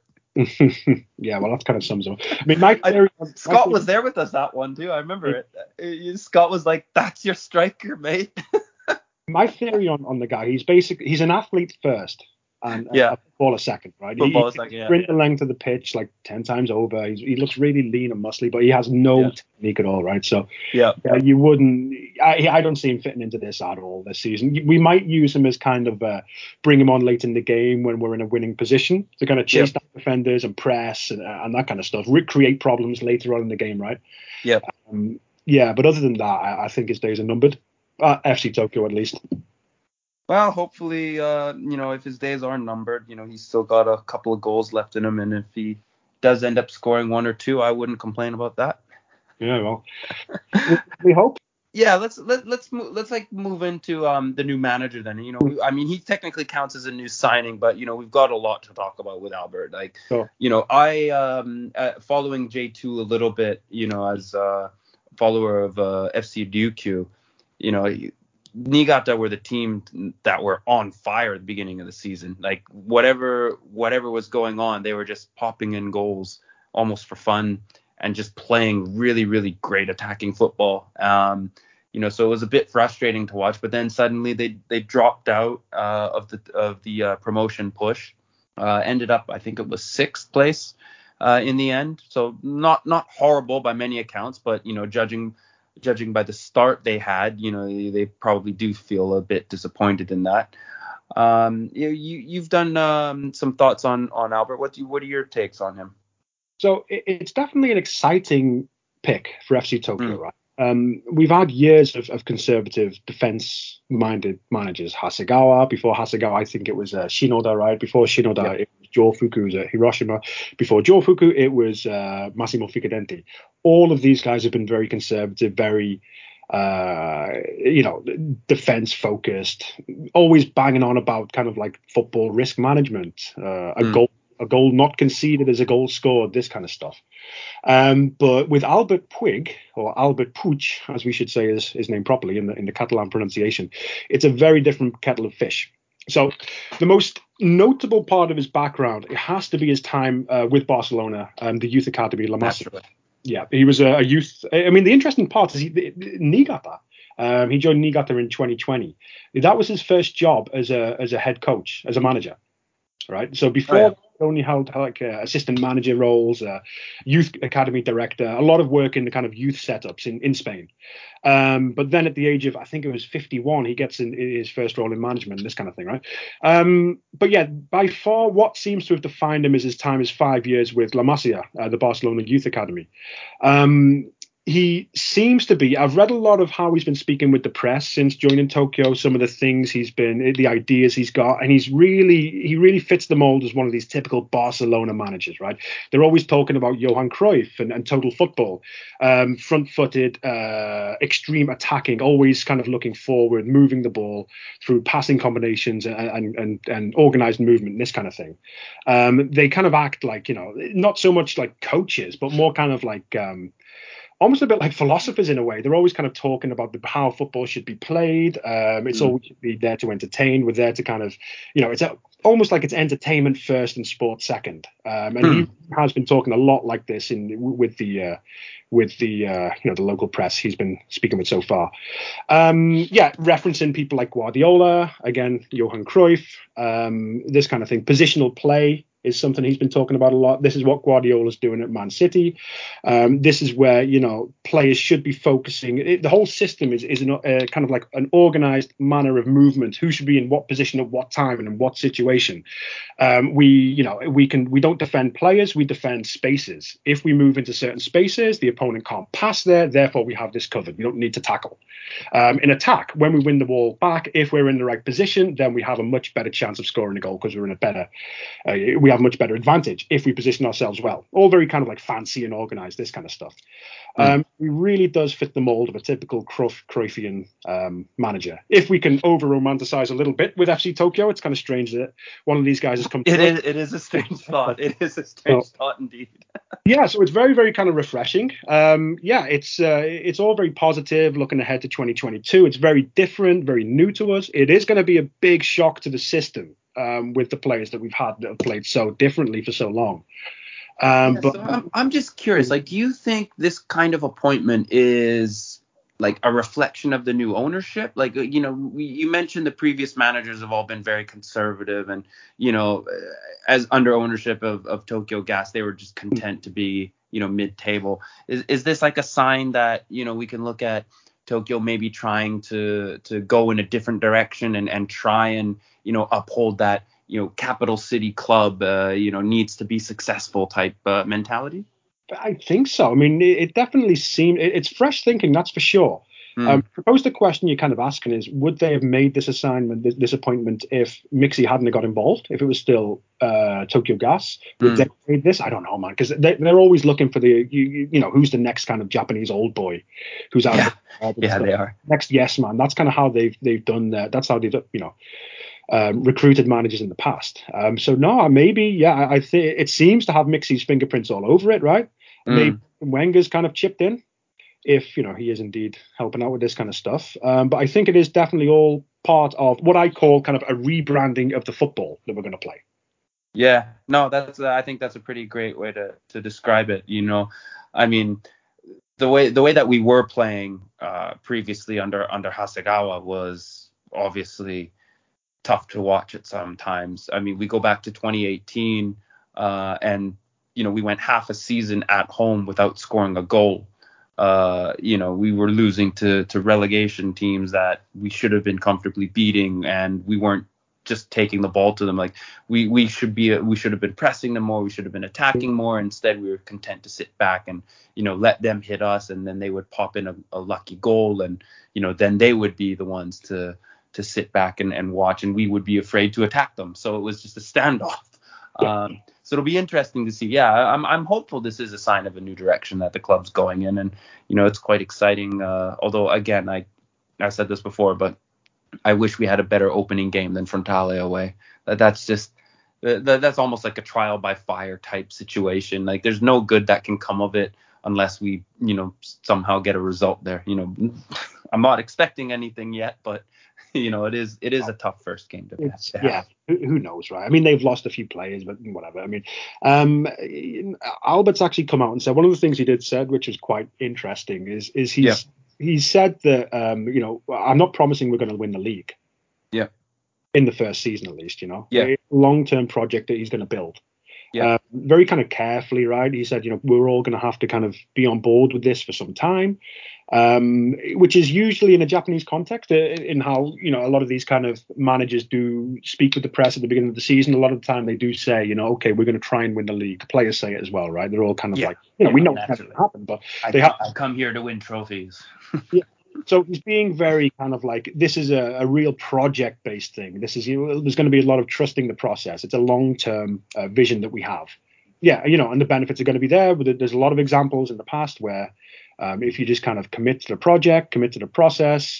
Yeah, well, that kind of sums up. I mean, Scott was there with us that one too. I remember it. Scott was like, "That's your striker, mate." My theory on the guy, he's an athlete first and a footballer second, right? Footballer he second, sprint the length of the pitch like 10 times over. He looks really lean and muscly, but he has no technique at all, right? So you wouldn't. I don't see him fitting into this at all this season. We might use him as kind of bring him on late in the game when we're in a winning position to kind of chase down defenders and press and that kind of stuff. Create problems later on in the game, right? Yeah. But other than that, I think his days are numbered. FC Tokyo, at least. Well, hopefully, if his days are numbered, he's still got a couple of goals left in him, and if he does end up scoring one or two, I wouldn't complain about that. Yeah, well, we hope. Yeah, let's move into the new manager then. He technically counts as a new signing, but we've got a lot to talk about with Albert. Like, sure. I following J2 a little bit, as a follower of FC Ryukyu, Niigata were the team that were on fire at the beginning of the season. Like whatever was going on, they were just popping in goals almost for fun and just playing really, really great attacking football. So it was a bit frustrating to watch. But then suddenly they dropped out of the promotion push. Ended up, I think it was 6th place in the end. So not horrible by many accounts, but judging by the start they had, they probably do feel a bit disappointed in that. You've done some thoughts on Albert. What are your takes on him? So it's definitely an exciting pick for FC Tokyo, right? We've had years of conservative, defense-minded managers. Hasegawa. Before Hasegawa, I think it was Shinoda, right? Before Shinoda, it was Jofuku at Hiroshima. Before Jofuku, it was Massimo Ficadenti. All of these guys have been very conservative, very defense-focused, always banging on about kind of like football risk management, a goal not conceded is a goal scored, this kind of stuff. But with Albert Puig, or Albert Puig, as we should say his name properly in the Catalan pronunciation, it's a very different kettle of fish. So the most notable part of his background, it has to be his time with Barcelona, the youth academy, La Masia. Naturally. Yeah, he was a youth. I mean, the interesting part is Niigata. He joined Niigata in 2020. That was his first job as a head coach, as a manager. Right. So before he only held like assistant manager roles, youth academy director, a lot of work in the kind of youth setups in Spain. But then at the age of, I think it was 51, he gets in his first role in management, this kind of thing. Right. But yeah, by far what seems to have defined him is his time is 5 years with La Masia, the Barcelona Youth Academy. He seems to be, I've read a lot of how he's been speaking with the press since joining Tokyo, some of the things the ideas he's got, and he really fits the mold as one of these typical Barcelona managers, right? They're always talking about Johan Cruyff and total football, front-footed, extreme attacking, always kind of looking forward, moving the ball through passing combinations and organized movement, this kind of thing. They kind of act like, not so much like coaches, but more kind of like, almost a bit like philosophers in a way. They're always kind of talking about how football should be played. It's always be there to entertain. We're there to kind of, it's almost like it's entertainment first and sport second. And he has been talking a lot like this with the local press he's been speaking with so far. Referencing people like Guardiola, again, Johan Cruyff, this kind of thing. Positional play is something he's been talking about a lot. This is what Guardiola's doing at Man City. This is where, players should be focusing. The whole system is kind of like an organized manner of movement. Who should be in what position at what time and in what situation. We don't defend players, we defend spaces. If we move into certain spaces, the opponent can't pass there. Therefore, we have this covered. We don't need to tackle. In attack, when we win the ball back, if we're in the right position, then we have a much better chance of scoring a goal because we're in a better, we have have a much better advantage if we position ourselves well. All very kind of like fancy and organized, this kind of stuff. He really does fit the mold of a typical Cruyffian manager. If we can over-romanticize a little bit with FC Tokyo, it's kind of strange that one of these guys has come to us. It is a strange thought. It is a strange thought indeed. Yeah, so it's very, very kind of refreshing. It's all very positive looking ahead to 2022. It's very different, very new to us. It is going to be a big shock to the system with the players that we've had that have played so differently for so long. So I'm just curious, like, do you think this kind of appointment is like a reflection of the new ownership? Like, you mentioned the previous managers have all been very conservative, and, as under ownership of Tokyo Gas, they were just content to be, mid-table. Is this like a sign that, we can look at Tokyo maybe trying to go in a different direction and try and, uphold that, capital city club, needs to be successful type mentality? I think so. I mean, it definitely seemed it's fresh thinking, that's for sure. Suppose the question you're kind of asking is, would they have made this assignment, this appointment, if Mixi hadn't got involved, if it was still Tokyo Gas? Would they have made this? I don't know, man, because they're always looking for who's the next kind of Japanese old boy who's out there. Yeah, they are. Next yes man. That's kind of how they've done that. That's how they've, recruited managers in the past. So no, maybe, yeah, I think it seems to have Mixi's fingerprints all over it, right? Maybe Wenger's kind of chipped in, if he is indeed helping out with this kind of stuff. But I think it is definitely all part of what I call kind of a rebranding of the football that we're going to play. Yeah, no, I think that's a pretty great way to describe it. I mean, the way that we were playing previously under Hasegawa was obviously tough to watch at some times. I mean, we go back to 2018 and we went half a season at home without scoring a goal. We were losing to relegation teams that we should have been comfortably beating, and we weren't just taking the ball to them. Like we should have been pressing them more. We should have been attacking more. Instead, we were content to sit back and let them hit us, and then they would pop in a lucky goal, and then they would be the ones to sit back and watch, and we would be afraid to attack them. So it was just a standoff. So it'll be interesting to see. Yeah, I'm hopeful this is a sign of a new direction that the club's going in, and it's quite exciting. Although again, I said this before, but I wish we had a better opening game than Frontale away. That's almost like a trial by fire type situation. Like there's no good that can come of it unless we somehow get a result there. I'm not expecting anything yet, but it is a tough first game to have. Yeah, who knows, right? I mean, they've lost a few players, but whatever. I mean, Albert's actually come out and said one of the things he did said, which was quite interesting, is he said that I'm not promising we're going to win the league. Yeah. In the first season, at least, Yeah. A long-term project that he's going to build. Yeah. Very kind of carefully, right? He said, we're all going to have to kind of be on board with this for some time, which is usually in a Japanese context in how, a lot of these kind of managers do speak with the press at the beginning of the season. A lot of the time they do say, okay, we're going to try and win the league. The players say it as well, right? They're all kind of like, we know it's never going to happen, but I come here to win trophies. Yeah. So he's being very kind of like, this is a real project-based thing. This is, there's going to be a lot of trusting the process. It's a long-term vision that we have. Yeah, and the benefits are going to be there. But there's a lot of examples in the past where if you just kind of commit to the project, commit to the process,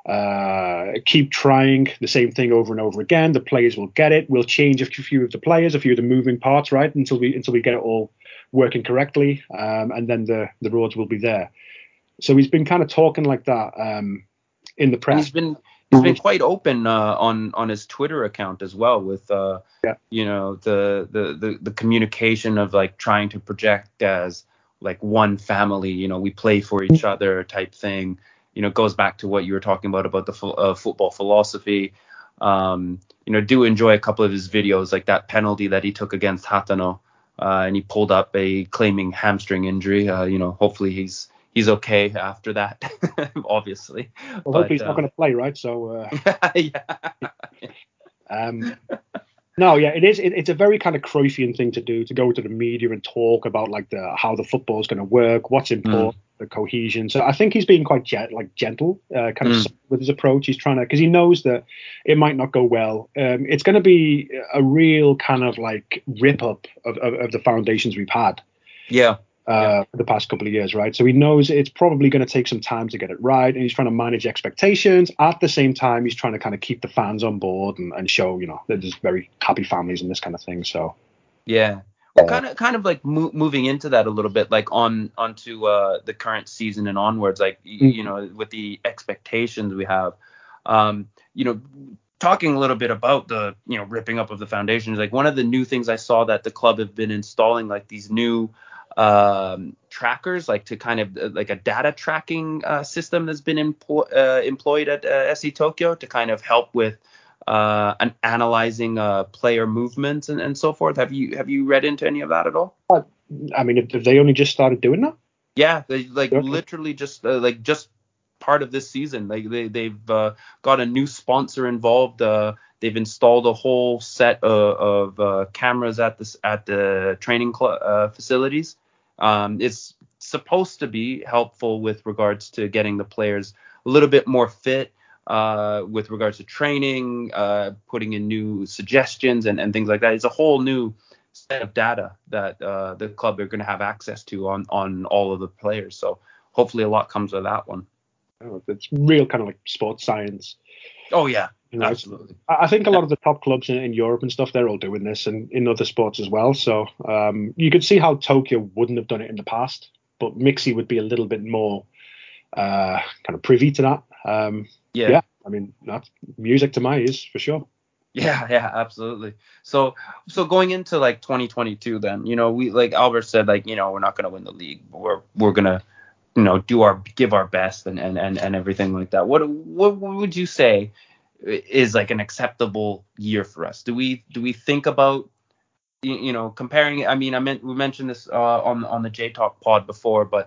keep trying the same thing over and over again, the players will get it. We'll change a few of the players, a few of the moving parts, right, until we get it all working correctly, and then the roads will be there. So he's been kind of talking like that in the press. And he's been quite open on his Twitter account as well with the communication of like trying to project as like one family. We play for each other type thing. It goes back to what you were talking about the football philosophy. Do enjoy a couple of his videos, like that penalty that he took against Hatano, and he pulled up a claiming hamstring injury. Hopefully he's okay after that, obviously. Well, hopefully he's not going to play, right? So, no, yeah, it is. It's a very kind of Cruyffian thing to do, to go to the media and talk about like how the football is going to work, what's important, the cohesion. So I think he's being quite gentle, kind of soft with his approach. He's trying to, because he knows that it might not go well. It's going to be a real kind of like rip up of the foundations we've had. Yeah. For the past couple of years, right? So he knows it's probably going to take some time to get it right, and he's trying to manage expectations. At the same time, he's trying to kind of keep the fans on board and show, that there's very happy families and this kind of thing. So yeah, well, kind of like moving into that a little bit, like onto the current season and onwards, like with the expectations we have, talking a little bit about the ripping up of the foundations. Like one of the new things I saw that the club have been installing, like these new trackers, like to kind of like a data tracking system that's been employed at SC Tokyo to kind of help with analyzing player movements and so forth. Have you read into any of that at all? I mean, have they only just started doing that? Yeah, they literally just just part of this season. Like they've got a new sponsor involved. They've installed a whole set of cameras at the training facilities. It's supposed to be helpful with regards to getting the players a little bit more fit, with regards to training, putting in new suggestions and things like that. It's a whole new set of data that the club are going to have access to on all of the players. So hopefully a lot comes of that one. Oh, it's real kind of like sports science. Oh yeah, absolutely. I think a lot of the top clubs in Europe and stuff, they're all doing this, and in other sports as well. So you could see how Tokyo wouldn't have done it in the past, but Mixi would be a little bit more kind of privy to that. Yeah, I mean, that's music to my ears for sure. Yeah, absolutely. So going into like 2022, then we, like Albert said, like we're not going to win the league, but we're gonna give our best and everything like that. What would you say is like an acceptable year for us? Do we think about comparing? I mean, we mentioned this on the J Talk pod before, but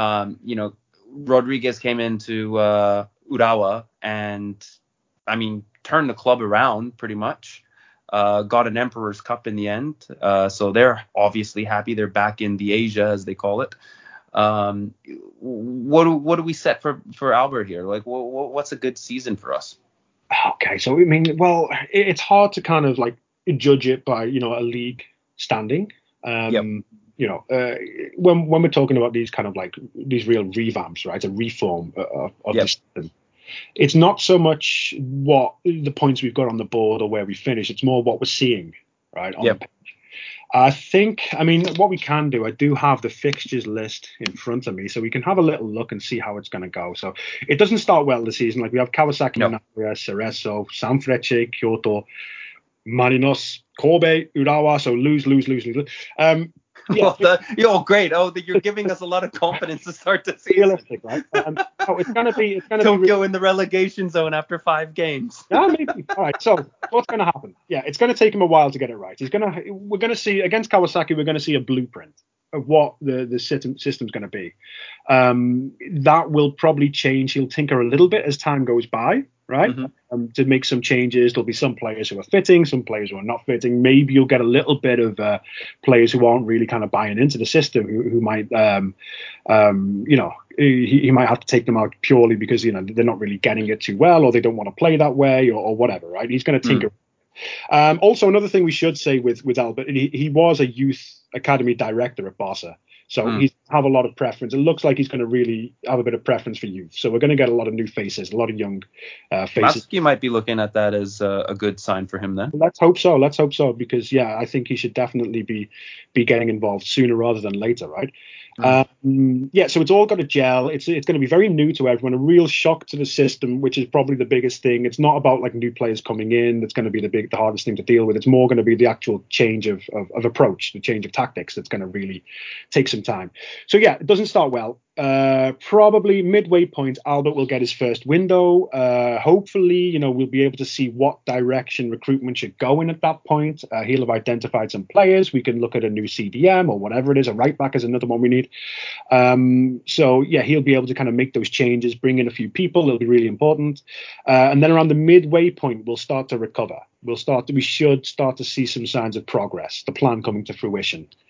Rodriguez came into Urawa and I mean turned the club around pretty much. Got an Emperor's Cup in the end, so they're obviously happy. They're back in the Asia, as they call it. What do we set for Albert here? Like, what's a good season for us? Okay, so I mean, well, it's hard to kind of like judge it by a league standing. When we're talking about these kind of like these real revamps, right? A reform of the system. It's not so much what the points we've got on the board or where we finish. It's more what we're seeing, right? On the page. I mean, what we can do, I do have the fixtures list in front of me, so we can have a little look and see how it's going to go. So it doesn't start well this season. Like we have Kawasaki, Nagoya, Cerezo, Sanfrecce, Kyoto, Marinos, Kobe, Urawa. So lose. Yeah. Great. Oh, you're giving us a lot of confidence to start the season. Realistic, right? It's gonna be Tokyo in the relegation zone after 5 games. Yeah, maybe. All right. So what's going to happen? Yeah, it's going to take him a while to get it right. We're going to see against Kawasaki. We're going to see a blueprint of what the system's going to be. That will probably change. He'll tinker a little bit as time goes by, right? To make some changes. There'll be some players who are fitting, some players who are not fitting. Maybe you'll get a little bit of players who aren't really kind of buying into the system, who might, he might have to take them out purely because they're not really getting it too well, or they don't want to play that way, or whatever, right? He's going to tinker. Also, another thing we should say with Albert, he was a youth academy director at Barca. So he's have a lot of preference. It looks like he's going to really have a bit of preference for youth. So we're going to get a lot of new faces, a lot of young faces. You might be looking at that as a good sign for him then. Let's hope so, because I think he should definitely be getting involved sooner rather than later, right? So it's all got to gel. It's going to be very new to everyone, a real shock to the system, which is probably the biggest thing. It's not about like new players coming in that's going to be the hardest thing to deal with. It's more going to be the actual change of approach, the change of tactics that's going to really take some time. So it doesn't start well. Probably midway point, Albert will get his first window. Hopefully, we'll be able to see what direction recruitment should go in at that point. He'll have identified some players. We can look at a new CDM or whatever it is. A right back is another one we need. He'll be able to kind of make those changes, bring in a few people. It'll be really important. And then around the midway point, we'll start to recover. We should start to see some signs of progress, the plan coming to fruition.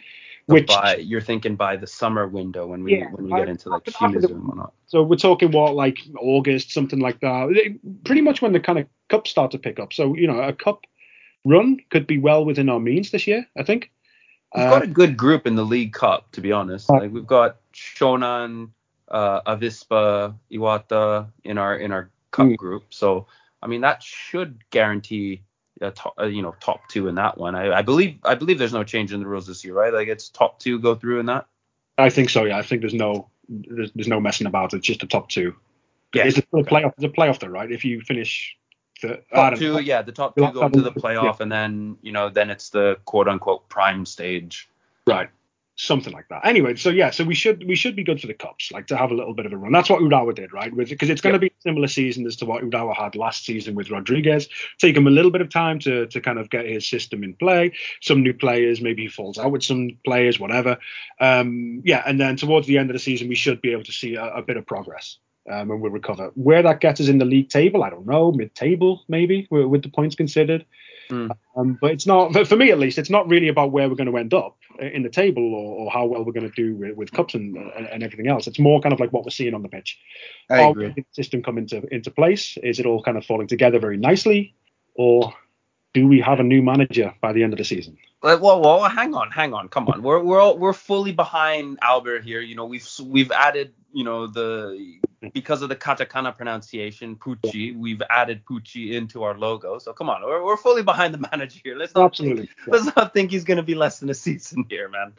Which, you're thinking by the summer window when we yeah, get into like after FIBAs and whatnot. so we're talking what, like August, something like that. Pretty much when the kind of cups start to pick up. So a cup run could be well within our means this year, I think. We've got a good group in the League Cup, to be honest. Like we've got Shonan, Avispa, Iwata in our cup group. So I mean that should guarantee top two in that one. I believe there's no change in the rules this year, right? Like it's top two go through in that. I think so. Yeah, I think there's no messing about. It's just the top two. Yeah, it's a playoff. It's a playoff though, right? If you finish the top two, the top two go into the playoff, yeah. and then it's the quote unquote prime stage. Right. Something like that. Anyway, so we should be good for the cups, like to have a little bit of a run. That's what Urawa did, right? Because it's going to be a similar season as to what Urawa had last season with Rodriguez. Take him a little bit of time to kind of get his system in play. Some new players, maybe he falls out with some players, whatever. And then towards the end of the season, we should be able to see a bit of progress. And we'll recover. Where that gets us in the league table, I don't know, mid-table maybe, with the points considered. But it's not, for me at least, it's not really about where we're going to end up in the table or how well we're going to do with cups and everything else. It's more kind of like what we're seeing on the pitch. I agree. The system come into place? Is it all kind of falling together very nicely, or do we have a new manager by the end of the season? Well, hang on, come on. We're fully behind Albert here. We've added, because of the katakana pronunciation, Pucci, we've added Pucci into our logo. So come on, we're fully behind the manager here. Let's not think he's going to be less than a season here, man.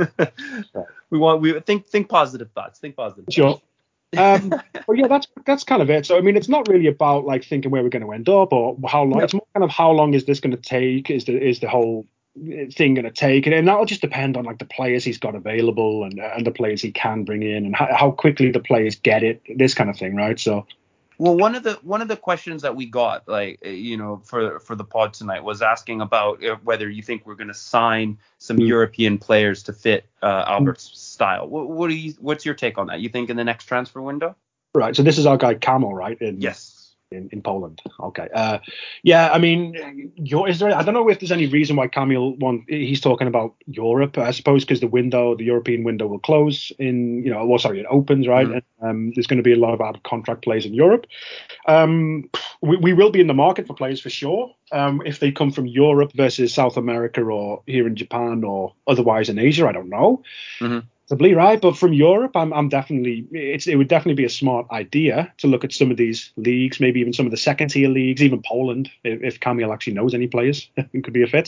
We think positive thoughts. Think positive. Sure. But yeah, that's kind of it. So I mean, it's not really about like thinking where we're going to end up or how long. No. It's more kind of how long is this going to take? Is the whole thing going to take? And that'll just depend on like the players he's got available and the players he can bring in and how quickly the players get it. This kind of thing, right? So. Well, one of the questions that we got, like, for the pod tonight was asking about whether you think we're going to sign some European players to fit Albert's style. What's your take on that? You think in the next transfer window? Right. So this is our guy Kamil, right? Yes. In Poland. Okay. I mean, is there? I don't know if there's any reason why Kamil he's talking about Europe. I suppose because the European window will close it opens, right? And there's going to be a lot of out of contract players in Europe. We will be in the market for players for sure. If they come from Europe versus South America or here in Japan or otherwise in Asia, I don't know. Right, but from Europe, I'm definitely. It would definitely be a smart idea to look at some of these leagues, maybe even some of the second tier leagues, even Poland, if Kamil actually knows any players, it could be a fit.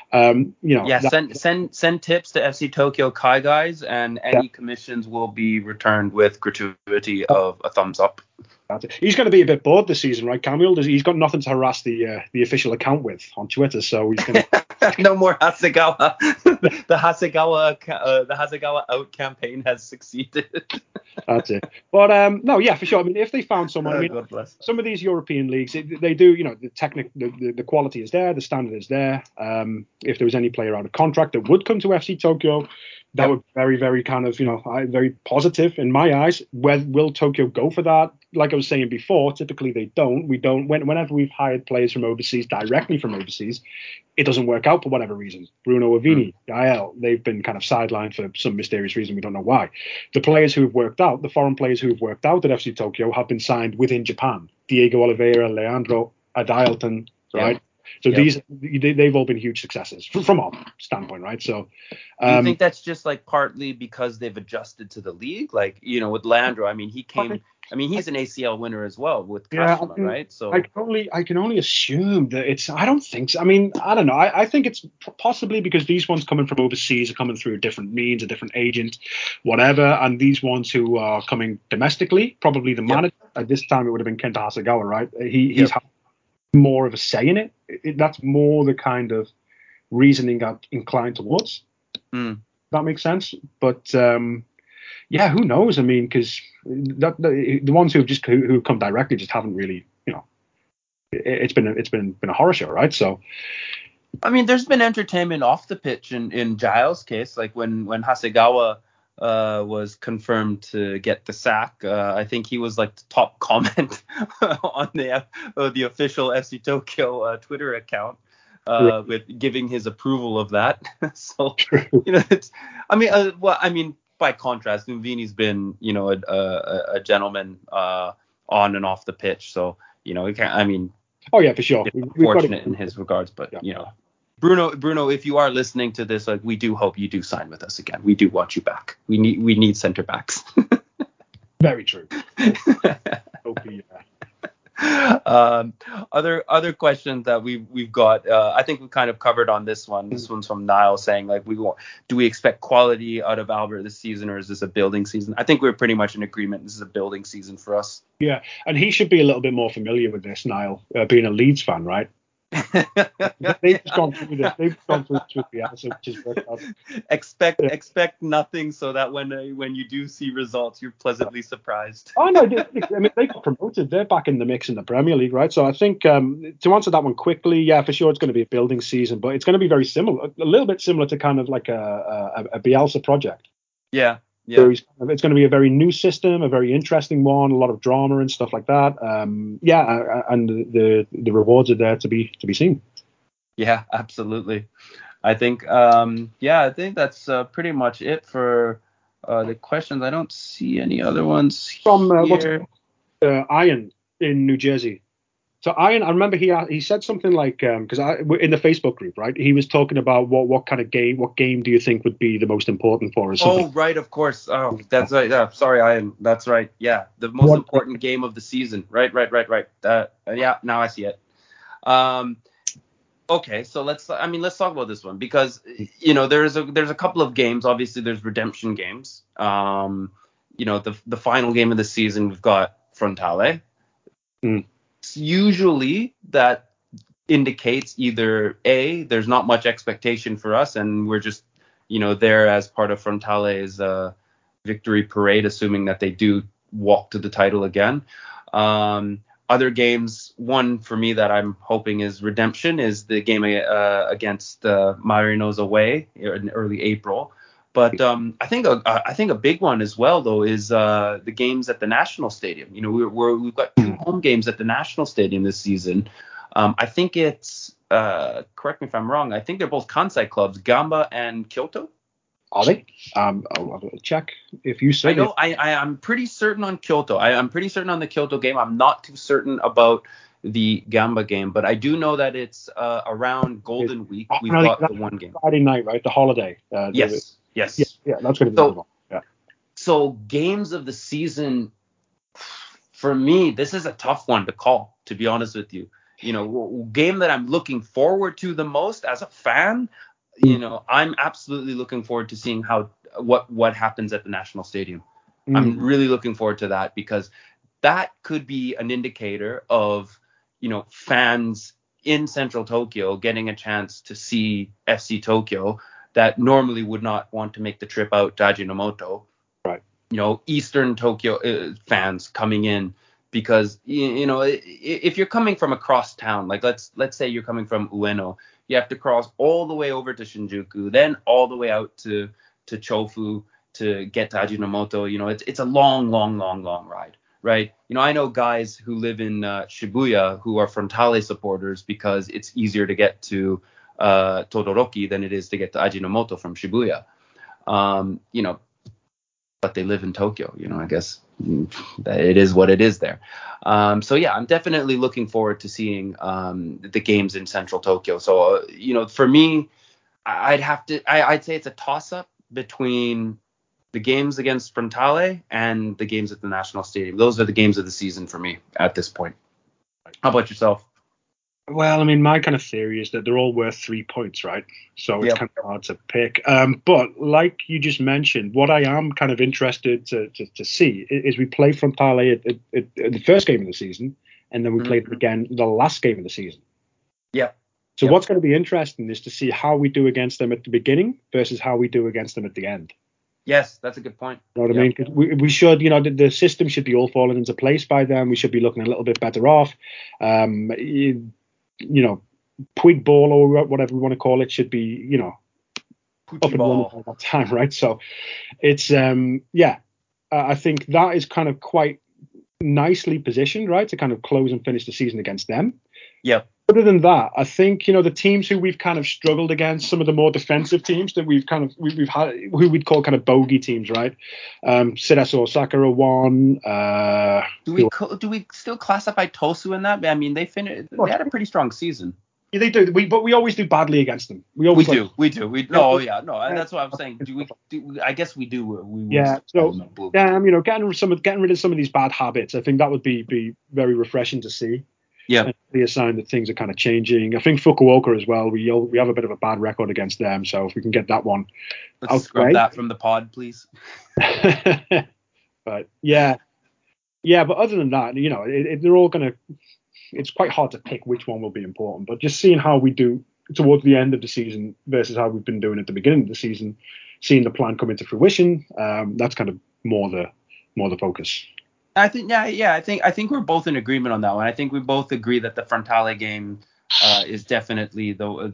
Send tips to FC Tokyo Kai guys, and any commissions will be returned with gratuity of a thumbs up. He's going to be a bit bored this season, right, Kamil? He's got nothing to harass the official account with on Twitter, so he's going to. No more Hasegawa. The Hasegawa out campaign has succeeded. That's it. But for sure. I mean, if they found someone, some of these European leagues, they do. The quality is there, the standard is there. If there was any player out of contract that would come to FC Tokyo, that would be very, very kind of very positive in my eyes. Will Tokyo go for that? Like I was saying before, typically they don't. We don't. Whenever we've hired players from overseas, directly from overseas, it doesn't work out for whatever reason. Bruno Avini, Gael, they've been kind of sidelined for some mysterious reason. We don't know why. The players who have worked out, the foreign players who have worked out at FC Tokyo have been signed within Japan. Diego Oliveira, Leandro Adayalton, right? So they've all been huge successes from our standpoint, right? So do you think that's just like partly because they've adjusted to the league? Like, with Leandro, I mean, he's an ACL winner as well with Kashima, right? So I can only assume that it's. I don't think so. I mean, I don't know. I think it's possibly because these ones coming from overseas are coming through a different means, a different agent, whatever. And these ones who are coming domestically, probably the manager. At this time, it would have been Kenta Hasegawa, right? He's had more of a say in it. That's more the kind of reasoning I'm inclined towards. That makes sense. But who knows? I mean, because the ones who've come directly just haven't really, it's been a horror show, right? So, I mean, there's been entertainment off the pitch in Giles' case, like when Hasegawa was confirmed to get the sack. I think he was like the top comment on the official FC Tokyo Twitter account. with giving his approval of that. So, True. I mean, by contrast, Umvini's been, a gentleman on and off the pitch. So, he can't, I mean, Oh yeah, for sure. Fortunate in his regards, but yeah. Bruno, if you are listening to this, like, we do hope you do sign with us again. We do want you back. We need center backs. Very true. Hopefully, Other questions that we've got, I think we kind of covered on this one. This one's from Niall saying, like, do we expect quality out of Albert this season, or is this a building season? I think we're pretty much in agreement. This is a building season for us. Yeah, and he should be a little bit more familiar with this, Niall, being a Leeds fan, right? They've just gone through this. They've gone through this with Bielsa, which is worked out. Expect nothing, so that when you do see results, you're pleasantly surprised. Oh no, they got promoted. They're back in the mix in the Premier League, right? So I think to answer that one quickly, yeah, for sure it's going to be a building season, but it's going to be very similar, a little bit similar to kind of like a Bielsa project. Yeah. So it's going to be a very new system, a very interesting one, a lot of drama and stuff like that. And the rewards are there to be seen. Yeah, absolutely. I think that's pretty much it for the questions. I don't see any other ones from here. Ian in New Jersey. So Ian, I remember he said something like, because in the Facebook group, right? He was talking about what game do you think would be the most important for us? Oh, right, of course. Oh, that's right. Yeah, sorry, Ian. That's right. Yeah, the most important game of the season. Right. Yeah, now I see it. Okay, so let's talk about this one, because there's a couple of games. Obviously, there's redemption games. The final game of the season, we've got Frontale. Usually that indicates either A, there's not much expectation for us and we're just there as part of Frontale's victory parade, assuming that they do walk to the title again. Other games, one for me that I'm hoping is redemption, is the game against Marinos away in early April. But I think a big one as well, though, is the games at the National Stadium. We've got 2 home games at the National Stadium this season. I think it's correct me if I'm wrong. I think they're both Kansai clubs, Gamba and Kyoto. Are they? I'll check if you say. I know. I'm pretty certain on Kyoto. I'm pretty certain on the Kyoto game. I'm not too certain about the Gamba game, but I do know that it's around Golden Week. We've got the one game. Friday night, right? The holiday. Yes. Yeah, that's going to be the one. Yeah. So games of the season, for me, this is a tough one to call, to be honest with you. Game that I'm looking forward to the most as a fan, I'm absolutely looking forward to seeing what happens at the National Stadium. I'm really looking forward to that, because that could be an indicator of, fans in central Tokyo getting a chance to see FC Tokyo that normally would not want to make the trip out to Ajinomoto. Right. Eastern Tokyo fans coming in, because if you're coming from across town, like let's say you're coming from Ueno, you have to cross all the way over to Shinjuku, then all the way out to Chofu to get to Ajinomoto. It's a long ride, right? I know guys who live in Shibuya who are Frontale supporters because it's easier to get to Todoroki than it is to get to Ajinomoto from Shibuya. But they live in Tokyo, I guess it is what it is there. So yeah, I'm definitely looking forward to seeing the games in central Tokyo. So, for me, I'd say it's a toss up between the games against Frontale and the games at the National Stadium. Those are the games of the season for me at this point. How about yourself? Well, my kind of theory is that they're all worth 3 points, right? So it's kind of hard to pick. But like you just mentioned, what I am kind of interested to see is we play Frontale at the first game of the season, and then we play them again the last game of the season. Yeah. So what's going to be interesting is to see how we do against them at the beginning versus how we do against them at the end. Yes, that's a good point. You know what I mean? Because we should, the system should be all falling into place by then. We should be looking a little bit better off. Puig ball or whatever we want to call it should be, up and running all that time, right? So it's, I think that is kind of quite nicely positioned, right, to kind of close and finish the season against them. Yep. Other than that, I think, you know, the teams who we've kind of struggled against, some of the more defensive teams that we've had, who we'd call kind of bogey teams, right? Cerezo Osaka are one. Do we still classify Tosu in that? I mean, they had a pretty strong season. Yeah, they do. But we always do badly against them. We do. No, yeah, no. That's what I'm saying. I guess we do. Yeah. So, you know, getting rid of some of these bad habits, I think that would be very refreshing to see. Yeah. And be a sign that things are kind of changing. I think Fukuoka as well. We have a bit of a bad record against them, so if we can get that one, let's scrub that from the pod, please. But yeah. But other than that, you know, they're all gonna. It's quite hard to pick which one will be important, but just seeing how we do towards the end of the season versus how we've been doing at the beginning of the season, seeing the plan come into fruition, that's kind of more the focus. I think, I think we're both in agreement on that one. I think we both agree that the Frontale game is definitely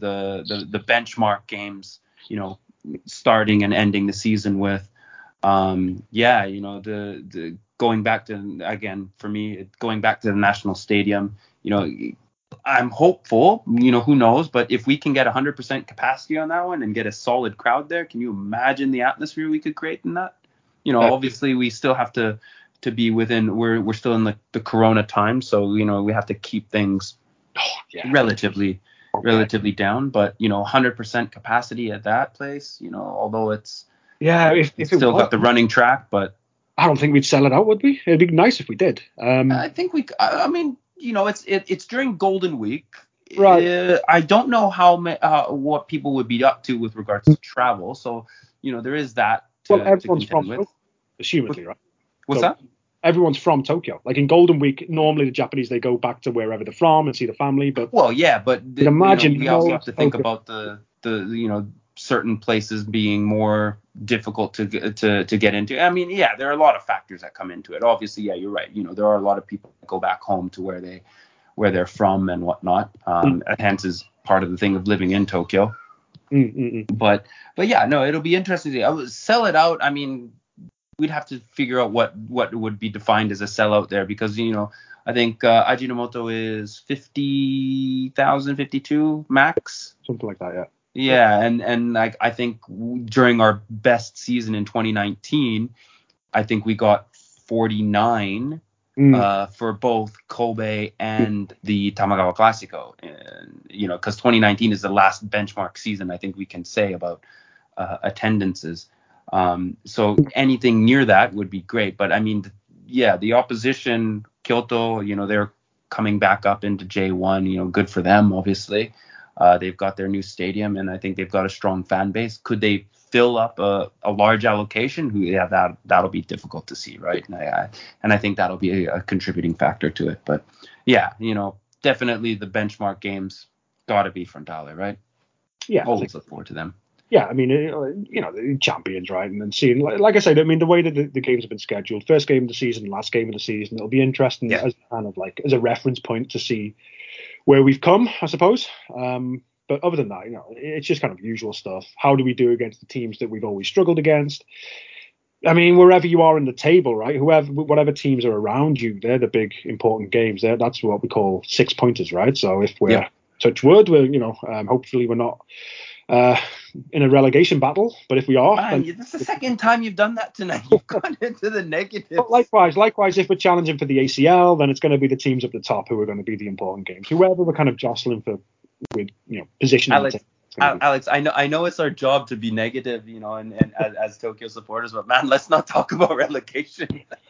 the benchmark games, you know, starting and ending the season with. You know, the going back to, again, for me, going back to the National Stadium, you know, I'm hopeful, you know, who knows, but if we can get 100% capacity on that one and get a solid crowd there, can you imagine the atmosphere we could create in that? You know, obviously we still have to be within, we're still in the Corona time, so, you know, we have to keep things relatively down, but, you know, 100% capacity at that place, you know, although it's if it still got the running track, but I don't think we'd sell it out, would we? It'd be nice if we did. I think I mean, you know, it's during Golden Week, right? I don't know what people would be up to with regards to travel, so, you know, there is that everyone's from Tokyo, assumedly, right? What's that? Everyone's from Tokyo. Like in Golden Week, normally the Japanese, they go back to wherever they're from and see the family. But imagine, you know, we also have to think about the you know, certain places being more difficult to get into. I mean, yeah, there are a lot of factors that come into it. Obviously, yeah, you're right. You know, there are a lot of people that go back home to where they're from and whatnot. Hence is part of the thing of living in Tokyo. But yeah, no, it'll be interesting. I would sell it out. I mean, we'd have to figure out what would be defined as a sellout there, because, you know, I think Ajinomoto is 50,000, 52 max, something like that. Yeah, and like, I think during our best season in 2019, I think we got 49 for both Kobe and the Tamagawa Classico, and, you know, because 2019 is the last benchmark season I think we can say about attendances. So anything near that would be great. But I mean, the opposition, Kyoto, you know, they're coming back up into J1, you know, good for them, obviously. They've got their new stadium, and I think they've got a strong fan base. Could they fill up a large allocation? That'll be difficult to see, right? And I think that'll be a contributing factor to it. But yeah, you know, definitely the benchmark games got to be Frontale, right? Yeah, always look forward to them. Yeah, I mean, you know, the champions, right? And then seeing, like I said, I mean, the way that the games have been scheduled, first game of the season, last game of the season, it'll be interesting as kind of like as a reference point to see where we've come, I suppose. But other than that, you know, it's just kind of usual stuff. How do we do against the teams that we've always struggled against? I mean, wherever you are in the table, right? Whatever teams are around you, they're the big important games. That's what we call 6 pointers, right? So if we're touch wood, we're, you know, hopefully we're not in a relegation battle, but if we are, that's the second time you've done that tonight. You've gone into the negatives. Likewise, if we're challenging for the ACL, then it's going to be the teams at the top who are going to be the important games. Whoever we're kind of jostling for, with, you know, position. Alex, I know it's our job to be negative, you know, and as Tokyo supporters, but man, let's not talk about relegation.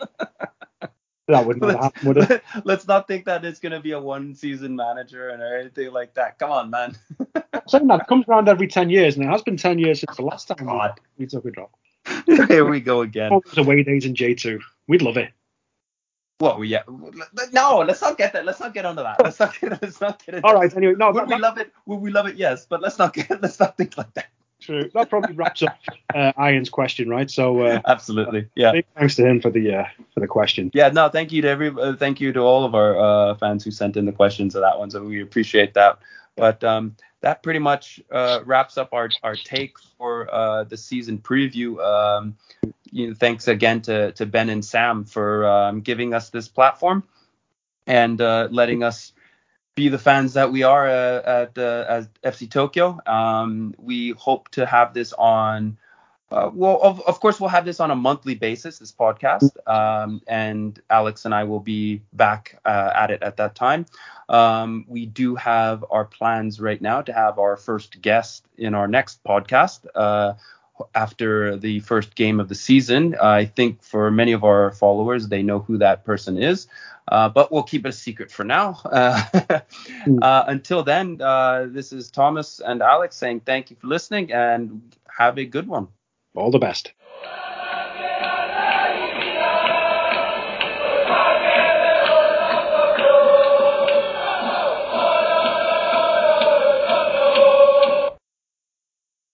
That would not happen, would it? Let's not think that it's going to be a one-season manager or anything like that. Come on, man. Saying that comes around every 10 years, and it has been 10 years since the last time we took a drop. Here we go again. Away days in J2. We'd love it. Well, yeah. No, let's not get that. Let's not get onto that. Let's not get into. All right. Anyway, no. Would we love it? Would we love it? Yes, but let's not think like that. True. That probably wraps up Ian's question, right? So absolutely, yeah. Big thanks to him for the question. Yeah, no, thank you to thank you to all of our fans who sent in the questions of that one. So we appreciate that. But that pretty much wraps up our take for the season preview. You know, thanks again to Ben and Sam for giving us this platform and letting us be the fans that we are at FC Tokyo. We hope to have this on. Of course, we'll have this on a monthly basis, this podcast, and Alex and I will be back at it at that time. We do have our plans right now to have our first guest in our next podcast after the first game of the season. I think for many of our followers, they know who that person is. But we'll keep it a secret for now. Until then, this is Thomas and Alex saying thank you for listening and have a good one. All the best.